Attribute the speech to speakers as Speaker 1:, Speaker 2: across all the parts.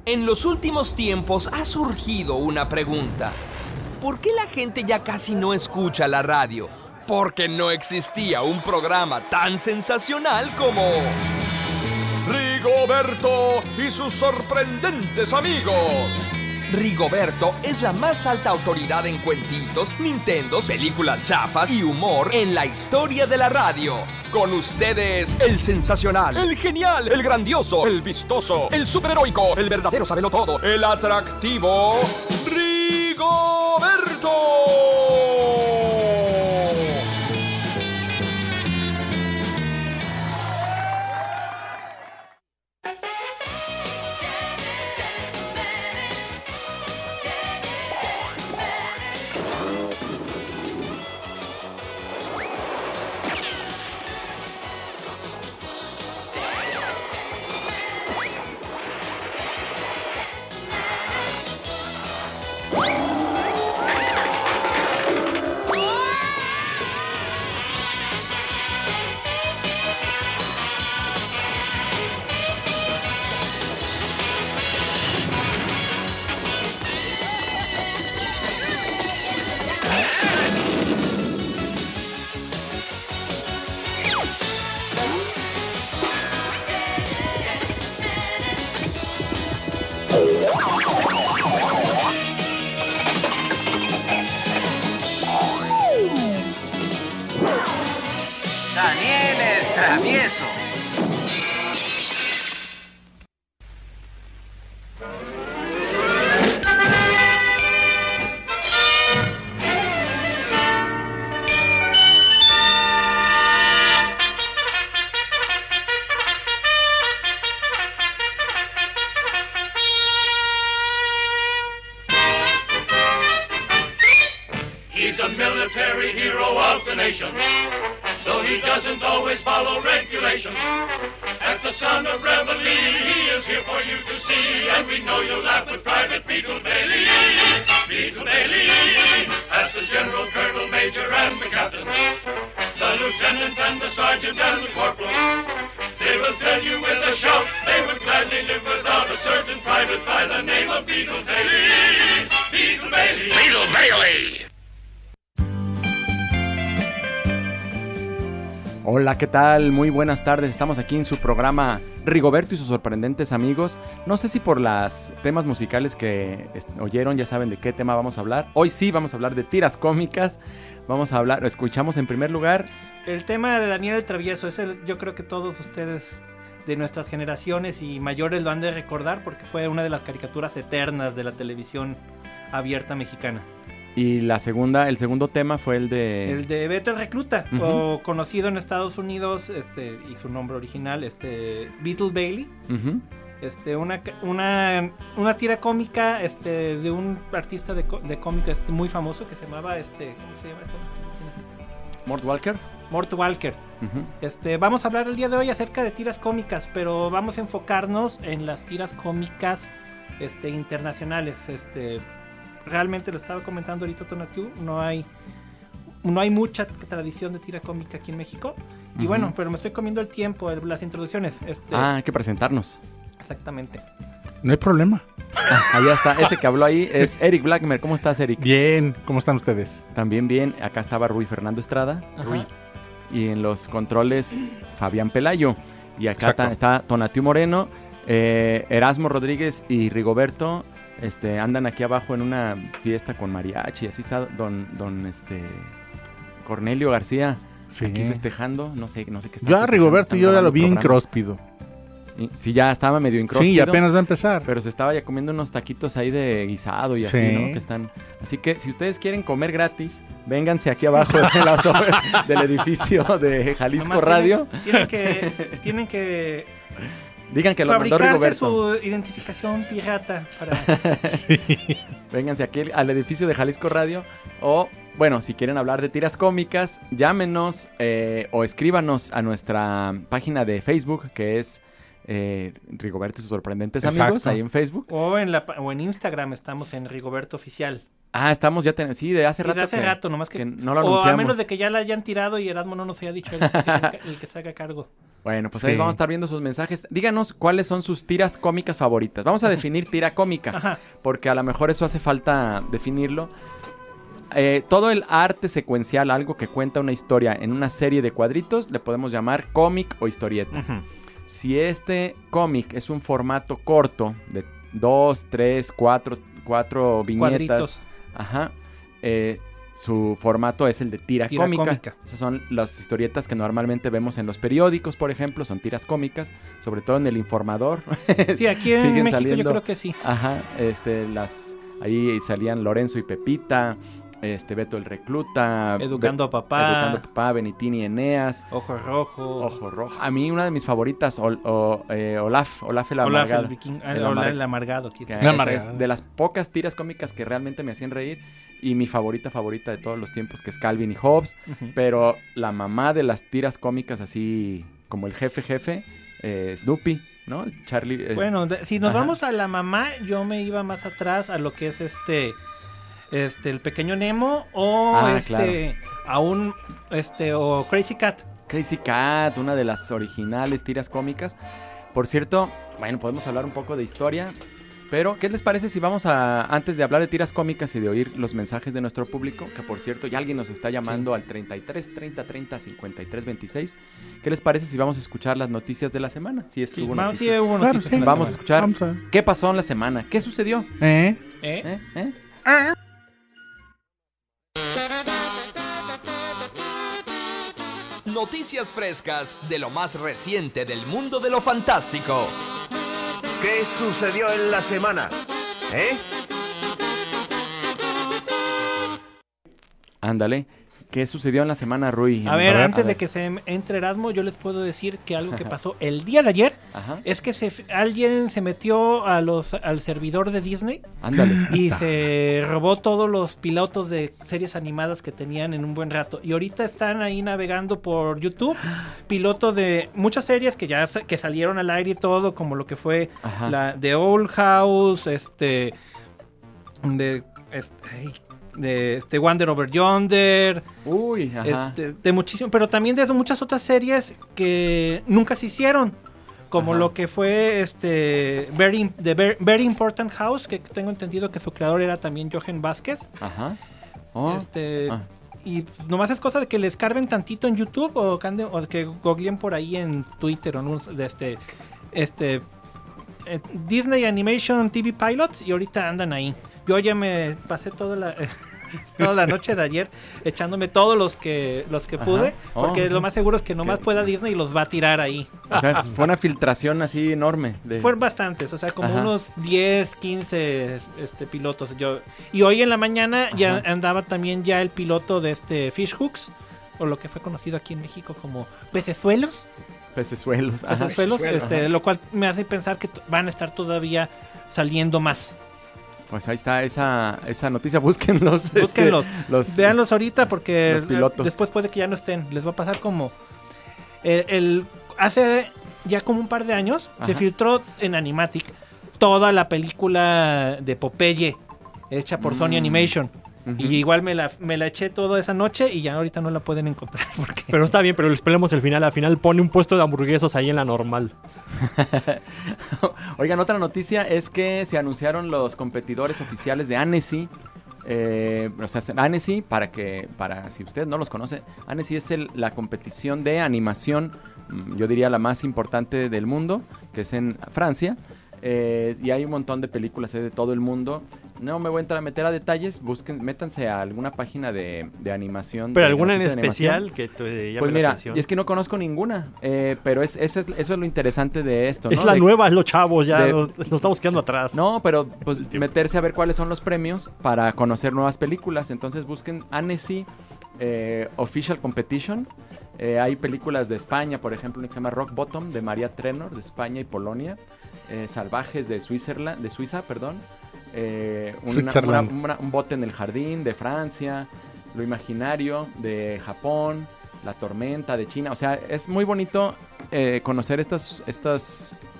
Speaker 1: En los últimos tiempos ha surgido una pregunta. ¿Por qué la gente ya casi no escucha la radio? Porque no existía un programa tan sensacional como Rigoberto y sus sorprendentes amigos. Rigoberto es la más alta autoridad en cuentitos, nintendos, películas chafas y humor en la historia de la radio. Con ustedes, el sensacional, el genial, el grandioso, el vistoso, el superheroico, el verdadero sabelotodo, el atractivo Rigoberto.
Speaker 2: Daniel el Travieso.
Speaker 3: He's the military hero of the nation, though he doesn't always follow regulations. At the sound of reveille, he is here for you to see, and we know you'll laugh with Private Beetle Bailey. Beetle Bailey, as the general, colonel, major, and the captain, the lieutenant and the sergeant and the corporal, they will tell you with a shout, they would gladly live without a certain private by the name of Beetle Bailey. Beetle Bailey. Beetle Bailey.
Speaker 4: Hola, ¿qué tal? Muy buenas tardes. Estamos aquí en su programa Rigoberto y sus sorprendentes amigos. No sé si por los temas musicales que oyeron ya saben de qué tema vamos a hablar. Hoy sí vamos a hablar de tiras cómicas. Escuchamos en primer lugar
Speaker 5: el tema de Daniel el Travieso. Yo creo que todos ustedes de nuestras generaciones y mayores lo han de recordar porque fue una de las caricaturas eternas de la televisión abierta mexicana.
Speaker 4: Y el segundo tema fue el de
Speaker 5: Beto el Recluta, o conocido en Estados Unidos, y su nombre original, Beetle Bailey. Una tira cómica de un artista de cómic muy famoso que se llamaba, ¿cómo se llama esto? Mort Walker. Vamos a hablar el día de hoy acerca de tiras cómicas, pero vamos a enfocarnos en las tiras cómicas internacionales. Realmente lo estaba comentando ahorita Tonatiu, no hay mucha tradición de tira cómica aquí en México. Y bueno, pero me estoy comiendo el tiempo, las introducciones.
Speaker 4: hay que presentarnos.
Speaker 5: Exactamente.
Speaker 6: No hay problema.
Speaker 4: Allá está, ese que habló ahí es Eric Blackmer. ¿Cómo estás, Eric?
Speaker 6: Bien, ¿cómo están ustedes?
Speaker 4: También bien, acá estaba Rui Fernando Estrada. Rui. Y en los controles, Fabián Pelayo. Y acá está Tonatiu Moreno, Erasmo Rodríguez y Rigoberto. Andan aquí abajo en una fiesta con mariachi. Así está don Cornelio García, sí, aquí festejando. No sé qué está.
Speaker 6: Yo a Rigoberto yo ya lo vi incróspido.
Speaker 4: Sí, ya estaba medio incróspido.
Speaker 6: Sí, apenas va a empezar.
Speaker 4: Pero se estaba ya comiendo unos taquitos ahí de guisado y así, ¿no? Que están. Así que si ustedes quieren comer gratis, vénganse aquí abajo del edificio de Jalisco Radio.
Speaker 5: Tienen que
Speaker 4: digan que lo mandó Rigoberto.
Speaker 5: Su identificación pirata para...
Speaker 4: Sí. Vénganse aquí al edificio de Jalisco Radio. O, bueno, si quieren hablar de tiras cómicas, llámenos o escríbanos a nuestra página de Facebook, que es Rigoberto y sus sorprendentes amigos, ahí en Facebook.
Speaker 5: O en Instagram estamos en Rigoberto Oficial.
Speaker 4: Estamos ya sí, de hace rato.
Speaker 5: De hace rato, nomás que
Speaker 4: no lo anunciamos.
Speaker 5: O a menos de que ya la hayan tirado y Erasmo no nos haya dicho el que se haga cargo.
Speaker 4: Bueno, pues ahí vamos a estar viendo sus mensajes. Díganos cuáles son sus tiras cómicas favoritas. Vamos a definir tira cómica, porque a lo mejor eso hace falta definirlo. Todo el arte secuencial, algo que cuenta una historia en una serie de cuadritos, le podemos llamar cómic o historieta. Si este cómic es un formato corto de 2, 3, 4 viñetas, su formato es el de tira cómica. Esas son las historietas que normalmente vemos en los periódicos, por ejemplo, son tiras cómicas, sobre todo en El Informador.
Speaker 5: Sí, aquí en México saliendo, yo creo que sí.
Speaker 4: Ahí salían Lorenzo y Pepita, Beto el Recluta,
Speaker 5: Educando a Papá,
Speaker 4: Benitín y Eneas,
Speaker 5: Ojo Rojo.
Speaker 4: A mí una de mis favoritas, Olaf el Amargado.
Speaker 5: El Amargado.
Speaker 4: Es de las pocas tiras cómicas que realmente me hacían reír. Y mi favorita de todos los tiempos, que es Calvin y Hobbes. Pero la mamá de las tiras cómicas, así como el jefe, Snoopy, ¿no? Charlie.
Speaker 5: Bueno, si nos vamos a la mamá, yo me iba más atrás a lo que es el Pequeño Nemo o o Crazy Cat.
Speaker 4: Crazy Cat, una de las originales tiras cómicas. Por cierto, bueno, podemos hablar un poco de historia, pero ¿qué les parece si vamos antes de hablar de tiras cómicas y de oír los mensajes de nuestro público, que por cierto ya alguien nos está llamando al 33 30 30 53 26, ¿qué les parece si vamos a escuchar las noticias de la semana? Si es que hubo noticias.
Speaker 5: Hubo noticias.
Speaker 4: Vamos a escuchar qué pasó en la semana, qué sucedió.
Speaker 1: Noticias frescas de lo más reciente del mundo de lo fantástico.
Speaker 7: ¿Qué sucedió en la semana?
Speaker 4: Ándale. ¿Qué sucedió en la semana, Rui?
Speaker 5: Antes de que se entre Erasmo, yo les puedo decir que algo que pasó el día de ayer es que alguien se metió al servidor de Disney.
Speaker 4: Ándale.
Speaker 5: Y se robó todos los pilotos de series animadas que tenían en un buen rato. Y ahorita están ahí navegando por YouTube pilotos de muchas series que salieron al aire y todo, como lo que fue la de Old House, de Wander Over Yonder, de muchísimo, pero también de muchas otras series que nunca se hicieron, como lo que fue Very Important House, que tengo entendido que su creador era también Jochen Vázquez. Y nomás es cosa de que les carben tantito en YouTube o que googleen por ahí en Twitter o Disney Animation TV Pilots, y ahorita andan ahí. Yo ya me pasé toda la noche de ayer echándome todos los que pude, porque lo más seguro es que nomás pueda Disney y los va a tirar ahí.
Speaker 4: O sea, fue una filtración así enorme.
Speaker 5: Fueron bastantes, o sea, como unos 10, 15 pilotos. Y hoy en la mañana ya andaba también ya el piloto de Fish Hooks, o lo que fue conocido aquí en México como pecesuelos.
Speaker 4: Pecesuelos,
Speaker 5: lo cual me hace pensar que van a estar todavía saliendo más.
Speaker 4: Pues ahí está esa noticia, búsquenlos.
Speaker 5: Véanlos ahorita porque
Speaker 4: los pilotos.
Speaker 5: Después puede que ya no estén. Les va a pasar como hace ya como un par de años se filtró en Animatic toda la película de Popeye hecha por Sony Animation. Y igual me la eché toda esa noche y ya ahorita no la pueden encontrar.
Speaker 8: Pero está bien, pero esperemos el final. Al final pone un puesto de hamburguesas ahí en la normal.
Speaker 4: Oigan, otra noticia es que se anunciaron los competidores oficiales de Annecy. Annecy, para si usted no los conoce, Annecy es la competición de animación, yo diría la más importante del mundo, que es en Francia. Y hay un montón de películas de todo el mundo. No me voy a meter a detalles. Métanse a alguna página de animación.
Speaker 8: ¿Pero alguna en especial que te llame la atención?
Speaker 4: Y es que no conozco ninguna. Pero eso es lo interesante de esto, ¿no?
Speaker 8: Es la nueva, es los chavos, ya nos estamos quedando atrás.
Speaker 4: No, pero pues meterse a ver cuáles son los premios para conocer nuevas películas. Entonces busquen Annecy Official Competition. Hay películas de España, por ejemplo, una que se llama Rock Bottom, de María Trenor, de España y Polonia. Salvajes de Suiza, un bote en el jardín de Francia, Lo Imaginario de Japón, La Tormenta de China. O sea, es muy bonito conocer estas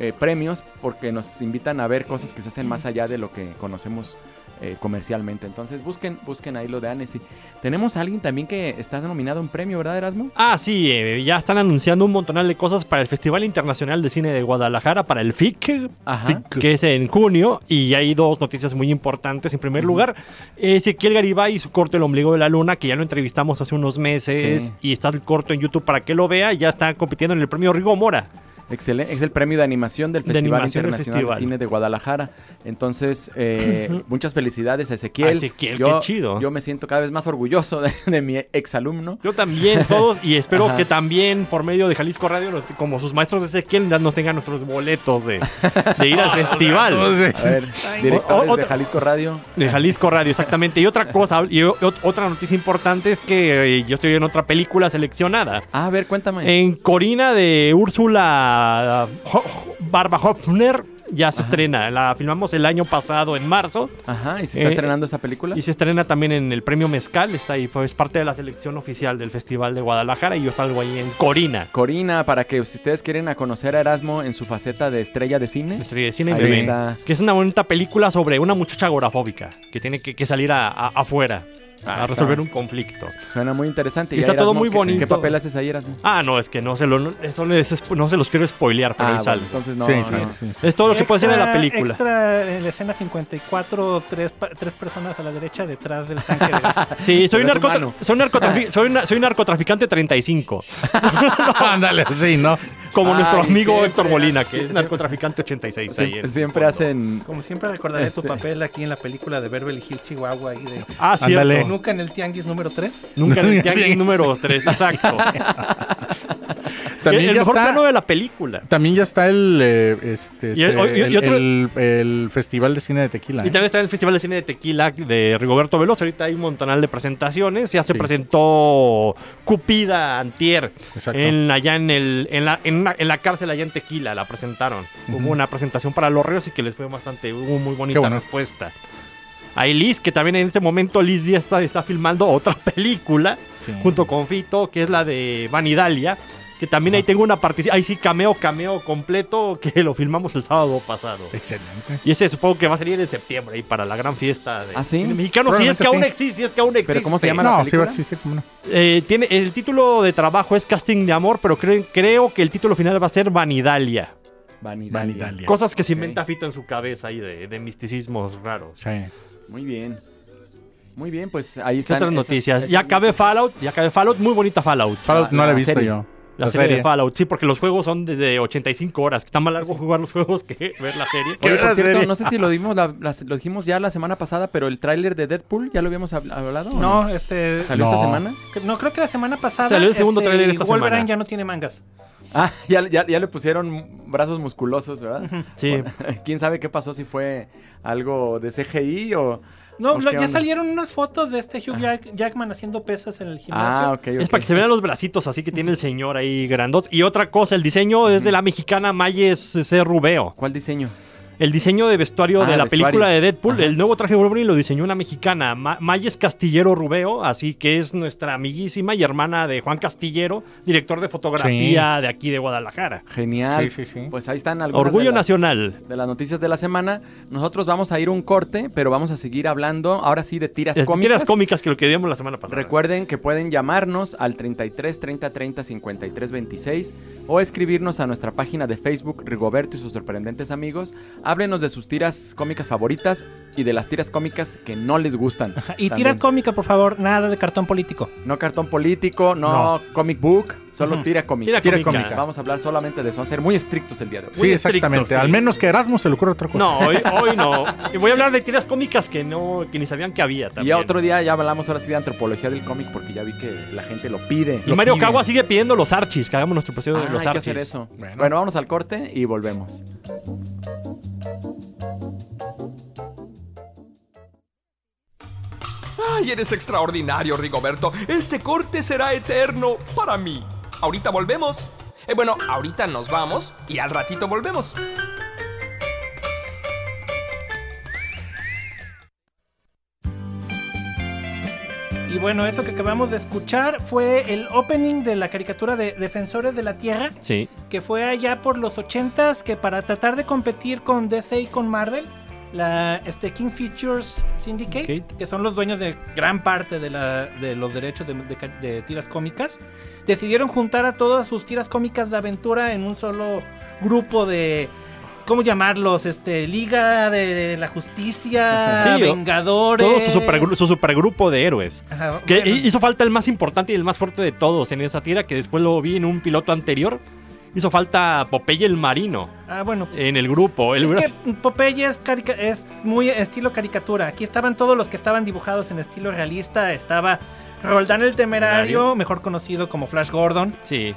Speaker 4: premios porque nos invitan a ver cosas que se hacen más allá de lo que conocemos comercialmente. Entonces busquen ahí lo de Annecy. Tenemos a alguien también que está nominado a un premio, ¿verdad, Erasmo?
Speaker 8: Ah, sí, ya están anunciando un montonal de cosas para el Festival Internacional de Cine de Guadalajara, para el FIC, que es en junio, y hay 2 noticias muy importantes. En primer lugar, Ezequiel Garibay y su corto El ombligo de la luna, que ya lo entrevistamos hace unos meses, y está el corto en YouTube para que lo vea, ya está compitiendo en el premio Rigo Mora.
Speaker 4: Excelente, es el premio de animación del Festival Internacional de Cine de Guadalajara. Entonces, muchas felicidades a Ezequiel.
Speaker 8: Qué chido.
Speaker 4: Yo me siento cada vez más orgulloso de mi exalumno.
Speaker 8: Yo también, todos, y espero que también por medio de Jalisco Radio, como sus maestros de Ezequiel, ya nos tengan nuestros boletos de ir al festival.
Speaker 4: A ver, directores de Jalisco Radio.
Speaker 8: De Jalisco Radio, exactamente. Y otra cosa, otra noticia importante es que yo estoy en otra película seleccionada.
Speaker 4: A ver, cuéntame.
Speaker 8: En Corina de Úrsula Barba Hopner ya se estrena. La filmamos el año pasado en marzo.
Speaker 4: Ajá, ¿y se está estrenando esa película?
Speaker 8: Y se estrena también en el premio Mezcal. Está ahí, pues parte de la selección oficial del Festival de Guadalajara, y yo salgo ahí en Corina.
Speaker 4: Corina, para que si ustedes quieren a conocer a Erasmo en su faceta de estrella de cine.
Speaker 8: Estrella de cine, ahí está. Que es una bonita película sobre una muchacha agorafóbica que tiene que salir afuera. A resolver un conflicto.
Speaker 4: Suena muy interesante.
Speaker 8: Y está todo muy bonito.
Speaker 4: ¿Qué papel haces ahí, Erasmo?
Speaker 8: No, es que no se los quiero spoilear, pero ahí sale.
Speaker 4: Bueno, entonces no.
Speaker 6: Sí.
Speaker 8: Es todo lo que puede ser de la película.
Speaker 5: Extra en la escena 54, tres personas a la derecha detrás del tanque de gas.
Speaker 8: Sí, soy narcotraficante 35.
Speaker 6: Ándale, sí, ¿no?
Speaker 8: Como nuestro amigo Héctor Molina, que es narcotraficante 86.
Speaker 4: Siempre hacen...
Speaker 5: Como siempre recordaré tu papel aquí en la película de Beverly Hills, Chihuahua.
Speaker 8: Cierto.
Speaker 5: Nunca en el Tianguis número 3.
Speaker 8: Nunca en el Tianguis número 3, exacto.
Speaker 6: También
Speaker 8: el mejor plano de la película.
Speaker 6: También ya está el Festival de Cine de Tequila.
Speaker 8: Y también está el Festival de Cine de Tequila de Rigoberto Veloso. Ahorita hay un montonal de presentaciones. Ya se presentó Cupida antier. Allá en la cárcel allá en Tequila la presentaron. Hubo una presentación para los reos y que les fue hubo muy bonita respuesta. Hay Liz, que también en este momento Liz ya está filmando otra película junto con Fito, que es la de Vanidalia, que también ahí tengo una participación. Ahí sí, cameo completo, que lo filmamos el sábado pasado.
Speaker 6: Excelente.
Speaker 8: Y ese supongo que va a salir en septiembre ahí para la gran fiesta de
Speaker 4: cine
Speaker 8: mexicano. Si es que aún existe,
Speaker 4: ¿Pero cómo se llama la película?
Speaker 6: Sí va a existir, ¿cómo no?
Speaker 8: Tiene, el título de trabajo es Casting de Amor, pero creo que el título final va a ser Vanidalia.
Speaker 4: Vanidalia.
Speaker 8: Cosas que se inventa Fito en su cabeza ahí de misticismos raros.
Speaker 6: Sí.
Speaker 4: Muy bien, pues ahí están.
Speaker 8: ¿Qué otras noticias? Ya acabé Fallout, muy bonita Fallout.
Speaker 6: Fallout no la he visto yo.
Speaker 8: La serie de Fallout, sí, porque los juegos son de 85 horas. Está más largo jugar los juegos que ver la serie.
Speaker 4: Oye, por cierto, no sé si lo dijimos ya la semana pasada, pero el tráiler de Deadpool, ¿ya lo habíamos hablado?
Speaker 5: No,
Speaker 4: ¿Salió esta semana?
Speaker 5: No, creo que la semana pasada.
Speaker 8: Salió el segundo tráiler esta semana.
Speaker 5: Wolverine ya no tiene mangas.
Speaker 4: Ya le pusieron brazos musculosos, ¿verdad?
Speaker 8: Sí.
Speaker 4: Bueno, ¿quién sabe qué pasó? Si fue algo de CGI o...
Speaker 5: No, ya salieron unas fotos de Hugh Jackman haciendo pesas en el gimnasio.
Speaker 4: Ok.
Speaker 8: Es para que se vean los bracitos así que tiene el señor ahí grandote. Y otra cosa, el diseño es de la mexicana Mayes C. Rubeo.
Speaker 4: ¿Cuál diseño?
Speaker 8: El diseño de vestuario de la película de Deadpool, el nuevo traje de Wolverine lo diseñó una mexicana, Mayes Castillero Rubeo, así que es nuestra amiguísima y hermana de Juan Castillero, director de fotografía de aquí de Guadalajara.
Speaker 4: Genial.
Speaker 6: Sí.
Speaker 4: Pues ahí están algunas
Speaker 8: Orgullo nacional
Speaker 4: de las noticias de la semana. Nosotros vamos a ir un corte, pero vamos a seguir hablando ahora sí de tiras cómicas.
Speaker 8: Tiras cómicas, que lo que vimos la semana pasada.
Speaker 4: Recuerden que pueden llamarnos al 33 30 30 53 26 o escribirnos a nuestra página de Facebook Rigoberto y sus sorprendentes amigos. Háblenos de sus tiras cómicas favoritas y de las tiras cómicas que no les gustan.
Speaker 5: Y tira cómica, por favor, nada de cartón político.
Speaker 4: No cartón político, no comic book, solo tira cómica.
Speaker 8: Tira cómica.
Speaker 4: Vamos a hablar solamente de eso, a ser muy estrictos el día de hoy.
Speaker 6: Sí, exactamente. Al menos que Erasmo se le ocurra otra cosa.
Speaker 8: No, hoy no. Y voy a hablar de tiras cómicas que ni sabían que había también.
Speaker 4: Y ya otro día ya hablamos ahora sí de antropología del cómic porque ya vi que la gente lo pide.
Speaker 8: Y Mario Cagua sigue pidiendo los Archis, que hagamos nuestro episodio de los
Speaker 4: Archis. Hay que hacer eso. Bueno, vamos al corte y volvemos.
Speaker 1: ¡Ay, eres extraordinario, Rigoberto! Este corte será eterno para mí. Ahorita volvemos. Ahorita nos vamos y al ratito volvemos.
Speaker 5: Y bueno, eso que acabamos de escuchar fue el opening de la caricatura de Defensores de la Tierra.
Speaker 8: Sí.
Speaker 5: Que fue allá por los 80s, que para tratar de competir con DC y con Marvel, King Features Syndicate, que son los dueños de gran parte de los derechos de tiras cómicas, decidieron juntar a todas sus tiras cómicas de aventura en un solo grupo de... ¿Cómo llamarlos? Liga de la Justicia, sí, Vengadores.
Speaker 8: Todo su supergrupo de héroes.
Speaker 5: Ajá,
Speaker 8: que
Speaker 5: bueno.
Speaker 8: Hizo falta el más importante y el más fuerte de todos en esa tira, que después lo vi en un piloto anterior. Hizo falta Popeye el Marino.
Speaker 5: Ah, bueno.
Speaker 8: En el grupo.
Speaker 5: Es que Popeye es muy estilo caricatura. Aquí estaban todos los que estaban dibujados en estilo realista. Estaba Roldán el Temerario, mejor conocido como Flash Gordon.
Speaker 8: Sí.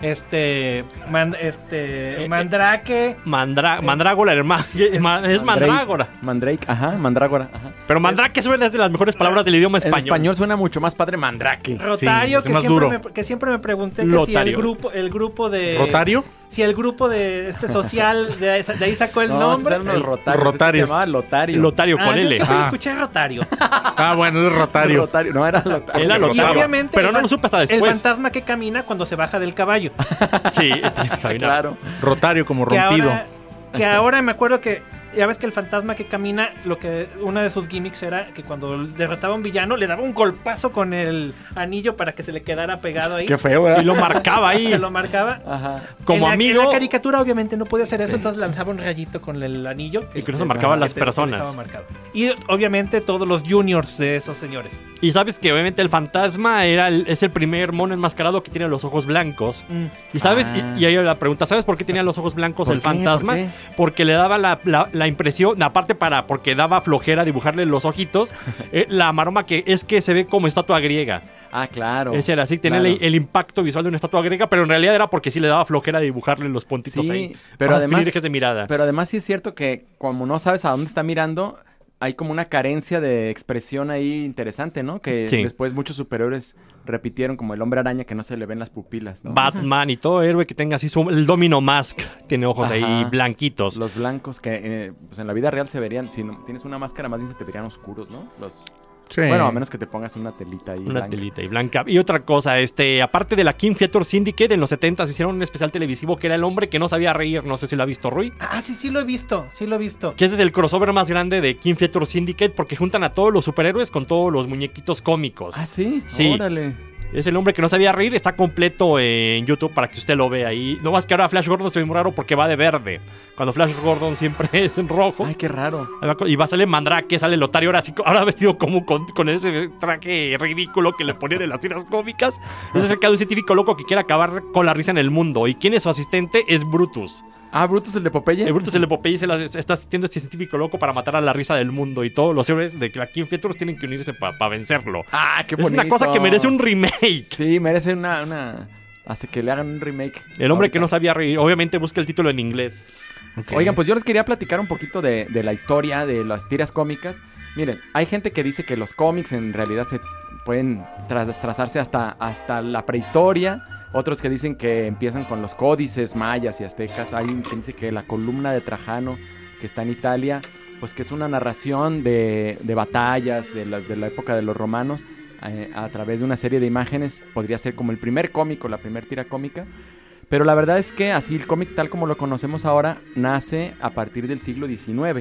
Speaker 5: Mandrake.
Speaker 8: Mandrágora, hermano. Es Mandrágora.
Speaker 4: Mandrágora. Ajá.
Speaker 8: Pero Mandrake suena de las mejores palabras del idioma español.
Speaker 4: En español suena mucho más padre Mandrake.
Speaker 5: Rotario,
Speaker 6: sí,
Speaker 5: que siempre me pregunté que si el grupo de...
Speaker 6: ¿Rotario?
Speaker 5: Si el grupo de social de ahí sacó el nombre.
Speaker 4: Eran los Rotarios. Se llamaba Lotario.
Speaker 8: Lotario con L.
Speaker 5: Yo escuché Rotario.
Speaker 6: Bueno, es Rotario.
Speaker 4: No, era Lotario.
Speaker 8: Era Lotario.
Speaker 5: Y obviamente
Speaker 8: pero no lo supe hasta después.
Speaker 5: El fantasma que camina cuando se baja del caballo.
Speaker 8: Sí,
Speaker 4: claro.
Speaker 6: Rotario como rompido.
Speaker 5: Que ahora me acuerdo que ya ves que el fantasma que camina, una de sus gimmicks era que cuando derrotaba a un villano le daba un golpazo con el anillo para que se le quedara pegado ahí.
Speaker 4: Qué feo, ¿verdad?
Speaker 8: Y lo marcaba ahí.
Speaker 5: Se lo marcaba.
Speaker 4: Ajá.
Speaker 8: Como amigo.
Speaker 5: En la caricatura obviamente no podía hacer eso, entonces lanzaba un rayito con el anillo.
Speaker 8: Y con eso marcaba a las personas.
Speaker 5: Y obviamente todos los juniors de esos señores.
Speaker 8: Y sabes que obviamente el fantasma es el primer mono enmascarado que tiene los ojos blancos. Y sabes, y ahí la pregunta, ¿sabes por qué tenía los ojos blancos el fantasma?
Speaker 4: ¿Por qué?
Speaker 8: Porque le daba la impresión, aparte porque daba flojera dibujarle los ojitos, la maroma que se ve como estatua griega.
Speaker 4: Ah, claro.
Speaker 8: Ese era así, tenía el impacto visual de una estatua griega, pero en realidad era porque sí le daba flojera dibujarle los puntitos ahí.
Speaker 4: Pero además,
Speaker 8: de mirada.
Speaker 4: Pero además sí es cierto que como no sabes a dónde está mirando, hay como una carencia de expresión ahí interesante, ¿no? Que después muchos superhéroes repitieron, como el Hombre Araña, que no se le ven las pupilas, ¿no?
Speaker 8: Batman y todo héroe que tenga así el Domino Mask tiene ojos ahí blanquitos.
Speaker 4: Los blancos que pues en la vida real se verían, si no tienes una máscara más bien se te verían oscuros, ¿no?
Speaker 6: Sí.
Speaker 4: Bueno, a menos que te pongas una telita ahí
Speaker 8: blanca. Telita y blanca. Y otra cosa, aparte de la King Features Syndicate, en los 70s hicieron un especial televisivo que era el hombre que no sabía reír. No sé si lo ha visto, Rui.
Speaker 5: Ah, sí lo he visto.
Speaker 8: Que ese es el crossover más grande de King Features Syndicate porque juntan a todos los superhéroes con todos los muñequitos cómicos.
Speaker 4: Ah, ¿sí?
Speaker 8: Sí.
Speaker 4: Órale.
Speaker 8: Es el hombre que no sabía reír, está completo en YouTube para que usted lo vea ahí. No más que ahora Flash Gordon se ve muy raro porque va de verde. Cuando Flash Gordon siempre es en rojo.
Speaker 4: Ay, qué raro.
Speaker 8: Y va a salir Mandrake, sale Lotario ahora vestido como con ese traje ridículo que le ponían en las tiras cómicas. Es acerca de un científico loco que quiere acabar con la risa en el mundo. ¿Y quién es su asistente? Es Brutus.
Speaker 4: Ah, Brutus el de Popeye.
Speaker 8: Brutus el de Popeye está asistiendo a este científico loco para matar a la risa del mundo. Y todos los héroes de la King Features tienen que unirse para vencerlo.
Speaker 4: Ah, qué bonito.
Speaker 8: Es una cosa que merece un remake.
Speaker 4: Sí, merece una... Hace que le hagan un remake.
Speaker 8: El hombre que no sabía reír. Obviamente busca el título en inglés.
Speaker 4: Okay. Oigan, pues yo les quería platicar un poquito de la historia de las tiras cómicas. Miren, hay gente que dice que los cómics en realidad se pueden trazarse hasta la prehistoria. Otros que dicen que empiezan con los códices mayas y aztecas. Hay quien dice que la columna de Trajano, que está en Italia, pues que es una narración de batallas de la época de los romanos a través de una serie de imágenes. Podría ser como el primer cómic o la primera tira cómica. Pero la verdad es que así el cómic tal como lo conocemos ahora nace a partir del siglo XIX.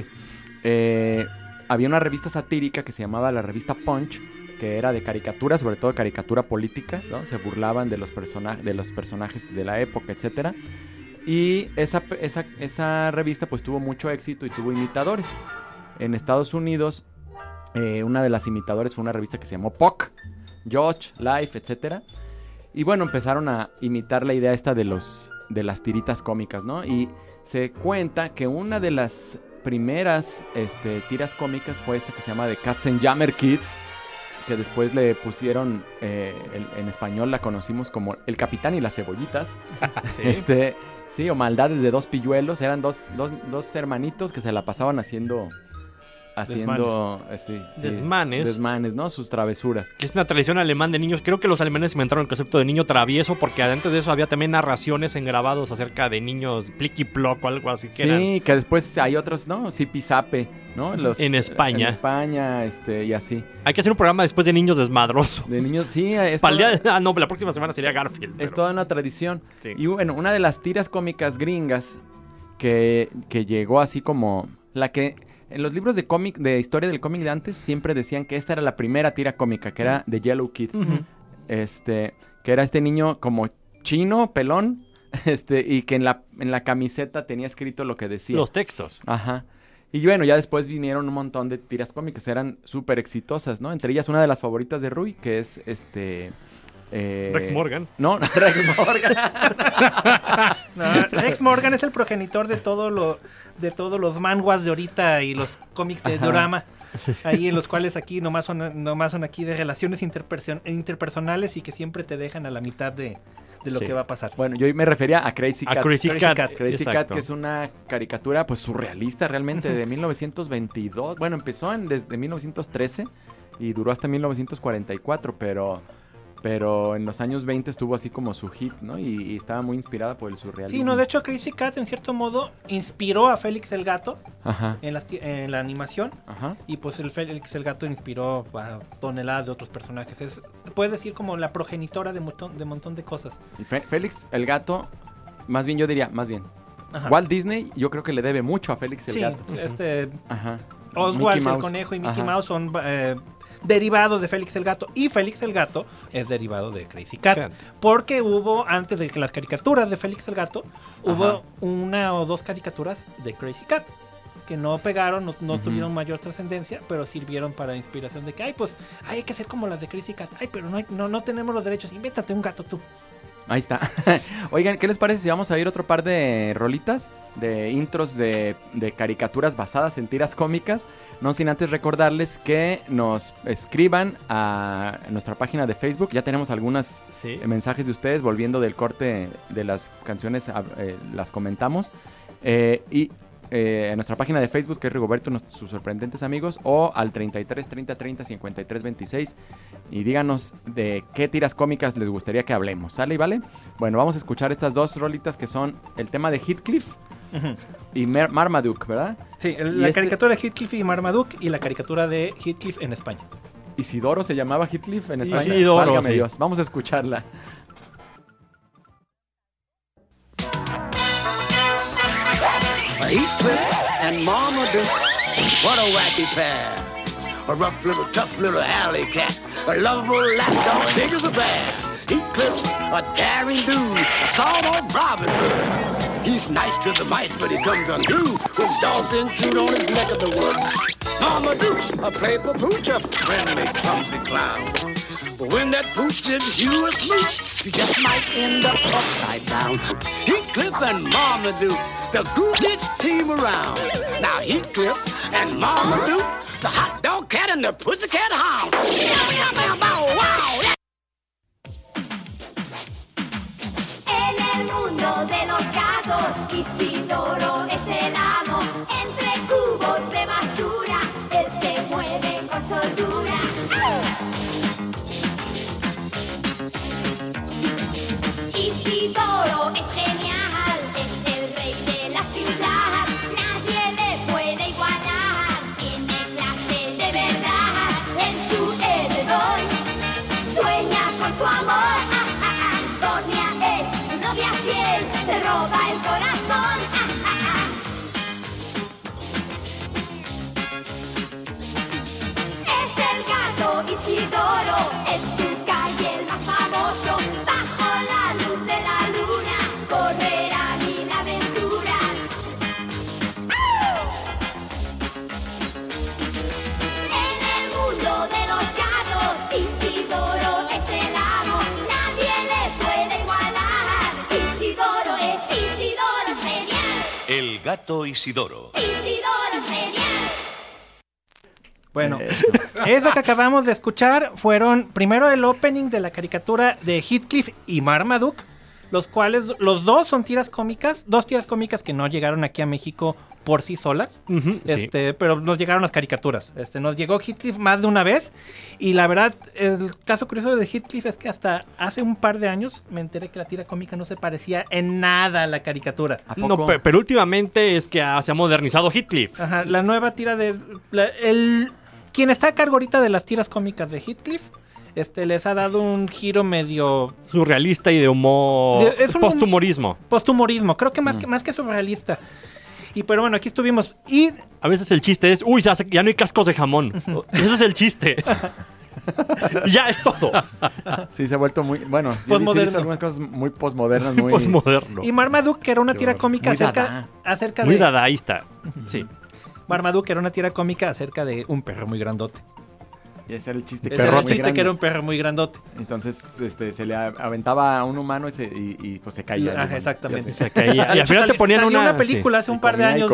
Speaker 4: Había una revista satírica que se llamaba la revista Punch, que era de caricatura, sobre todo caricatura política, ¿no? Se burlaban de los personajes de la época, etc. Y esa revista pues tuvo mucho éxito y tuvo imitadores. En Estados Unidos, una de las imitadores fue una revista que se llamó Puck, George, Life, etc. Y bueno, empezaron a imitar la idea esta de las tiritas cómicas, ¿no? Y se cuenta que una de las primeras tiras cómicas fue esta que se llama The Katzenjammer Kids, que después le pusieron, en español la conocimos como El Capitán y las Cebollitas. ¿Sí? Sí, o Maldades de dos Pilluelos. Eran dos hermanitos que se la pasaban haciendo haciendo desmanes, ¿no? Sus travesuras.
Speaker 8: Que es una tradición alemán de niños. Creo que los alemanes inventaron el concepto de niño travieso porque antes de eso había también narraciones en grabados acerca de niños pliqui-ploc o algo así.
Speaker 4: Que después hay otros, ¿no? Zipizape, ¿no?
Speaker 8: En España.
Speaker 4: En España, y así.
Speaker 8: Hay que hacer un programa después de niños desmadrosos.
Speaker 4: De niños, sí.
Speaker 8: La próxima semana sería Garfield.
Speaker 4: Es toda una tradición.
Speaker 8: Sí.
Speaker 4: Y bueno, una de las tiras cómicas gringas que llegó así como la que... En los libros de cómic, de historia del cómic de antes, siempre decían que esta era la primera tira cómica, que era The Yellow Kid. Que era este niño como chino, pelón, y que en la camiseta tenía escrito lo que decía.
Speaker 8: Los textos.
Speaker 4: Ajá. Y bueno, ya después vinieron un montón de tiras cómicas, eran súper exitosas, ¿no? Entre ellas una de las favoritas de Rui, que es
Speaker 8: Rex Morgan.
Speaker 4: No, Rex Morgan.
Speaker 5: Rex Morgan es el progenitor de todos los manhwas de ahorita y los cómics de Dorama. Ahí en los cuales aquí nomás son aquí de relaciones interpersonales y que siempre te dejan a la mitad de lo que va a pasar.
Speaker 4: Bueno, yo me refería a Crazy Cat.
Speaker 8: Crazy
Speaker 4: Cat, que es una caricatura pues surrealista realmente de 1922. Bueno, empezó desde 1913 y duró hasta 1944, pero en los años 20 estuvo así como su hit, ¿no? Y estaba muy inspirada por el surrealismo.
Speaker 5: Sí, no, de hecho Crazy Cat en cierto modo inspiró a Félix el Gato en la animación. Ajá. Y pues el Félix el Gato inspiró a toneladas de otros personajes. Puedes decir como la progenitora de montón de cosas.
Speaker 4: Y Félix el Gato, más bien. Walt Disney yo creo que le debe mucho a Félix el Gato.
Speaker 5: Oswald el Conejo y Mickey Mouse son... derivado de Félix el Gato, y Félix el Gato es derivado de Crazy Cat, porque hubo, antes de que las caricaturas de Félix el Gato, hubo una o dos caricaturas de Crazy Cat que no pegaron, no tuvieron mayor trascendencia, pero sirvieron para inspiración de que, hay que hacer como las de Crazy Cat, pero no tenemos los derechos, invéntate un gato tú.
Speaker 4: Ahí está. Oigan, ¿qué les parece si vamos a ir otro par de rolitas de intros de caricaturas basadas en tiras cómicas? No sin antes recordarles que nos escriban a nuestra página de Facebook. Ya tenemos algunos mensajes de ustedes. Volviendo del corte de las canciones, las comentamos. En nuestra página de Facebook, que es Rigoberto, sus sorprendentes amigos, o al 33 30 30 53 26, y díganos de qué tiras cómicas les gustaría que hablemos, ¿sale y vale? Bueno, vamos a escuchar estas dos rolitas que son el tema de Heathcliff y Marmaduke, ¿verdad?
Speaker 5: Sí, la caricatura de Heathcliff y Marmaduke, y la caricatura de Heathcliff en España.
Speaker 4: ¿Isidoro se llamaba Heathcliff en España?
Speaker 8: Isidoro,
Speaker 4: válgame Dios, vamos a escucharla.
Speaker 9: Heathcliff and Marmaduke, what a wacky pair. A rough little, tough little alley cat, a lovable lapdog, big as a bear. Heathcliff's a daring dude, a sawed-off Robin Hood. He's nice to the mice, but he comes undue when dogs intrude on his neck of the woods. Marmaduke's a playful pooch, a friendly, clumsy clown. But when that pooch gives you a smooch, you just might end up upside down. Heathcliff and Marmaduke, the goofiest team around. Now Heathcliff and Marmaduke, the hot dog cat and the pussycat hound. Meow, meow, meow, bow, wow.
Speaker 10: En el mundo de los gatos, Isidoro es el amo. Entre cubos de basura, él se mueve con soltura. Isidoro es genial, es el rey de la ciudad. Nadie le puede igualar, tiene clase de verdad. En su edredón sueña con su amor. Sonia es su novia fiel, le roba el corazón. Es el gato Isidoro, en su calle el más famoso. Bajo la luz de la luna correrá mil aventuras. En el mundo de los gatos, Isidoro es el amo. Nadie le puede igualar. Isidoro es genial.
Speaker 7: El gato Isidoro.
Speaker 10: Isidoro es genial.
Speaker 5: Bueno, eso que acabamos de escuchar fueron primero el opening de la caricatura de Heathcliff y Marmaduke, los cuales los dos son tiras cómicas, 2 tiras cómicas que no llegaron aquí a México por sí solas,
Speaker 8: sí.
Speaker 5: Pero nos llegaron las caricaturas. Nos llegó Heathcliff más de una vez y la verdad, el caso curioso de Heathcliff es que hasta hace un par de años me enteré que la tira cómica no se parecía en nada a la caricatura.
Speaker 4: ¿A poco?
Speaker 8: No, pero últimamente es que se ha modernizado Heathcliff.
Speaker 5: Ajá, la nueva tira de... quien está a cargo ahorita de las tiras cómicas de Heathcliff, les ha dado un giro medio...
Speaker 8: Surrealista y de humor...
Speaker 5: Es un
Speaker 8: posthumorismo.
Speaker 5: Posthumorismo, creo que más que surrealista. Y pero bueno, aquí estuvimos y...
Speaker 8: A veces el chiste es, uy, ya no hay cascos de jamón. Ese es el chiste. Ya es todo.
Speaker 4: Sí, se ha vuelto muy... Bueno, yo he visto algunas cosas muy postmodernas, muy...
Speaker 8: Postmoderno.
Speaker 5: Y Marmaduke, que era una tira cómica acerca de...
Speaker 8: Muy dadaísta, sí.
Speaker 5: Marmaduke era una tira cómica acerca de un perro muy grandote.
Speaker 4: Y ese era el chiste.
Speaker 5: Ese era el chiste, que era un perro muy grandote.
Speaker 4: Entonces se le aventaba a un humano y pues se caía.
Speaker 5: Ajá, exactamente.
Speaker 8: Se caía. Y al final te ponían
Speaker 5: una película hace un par de años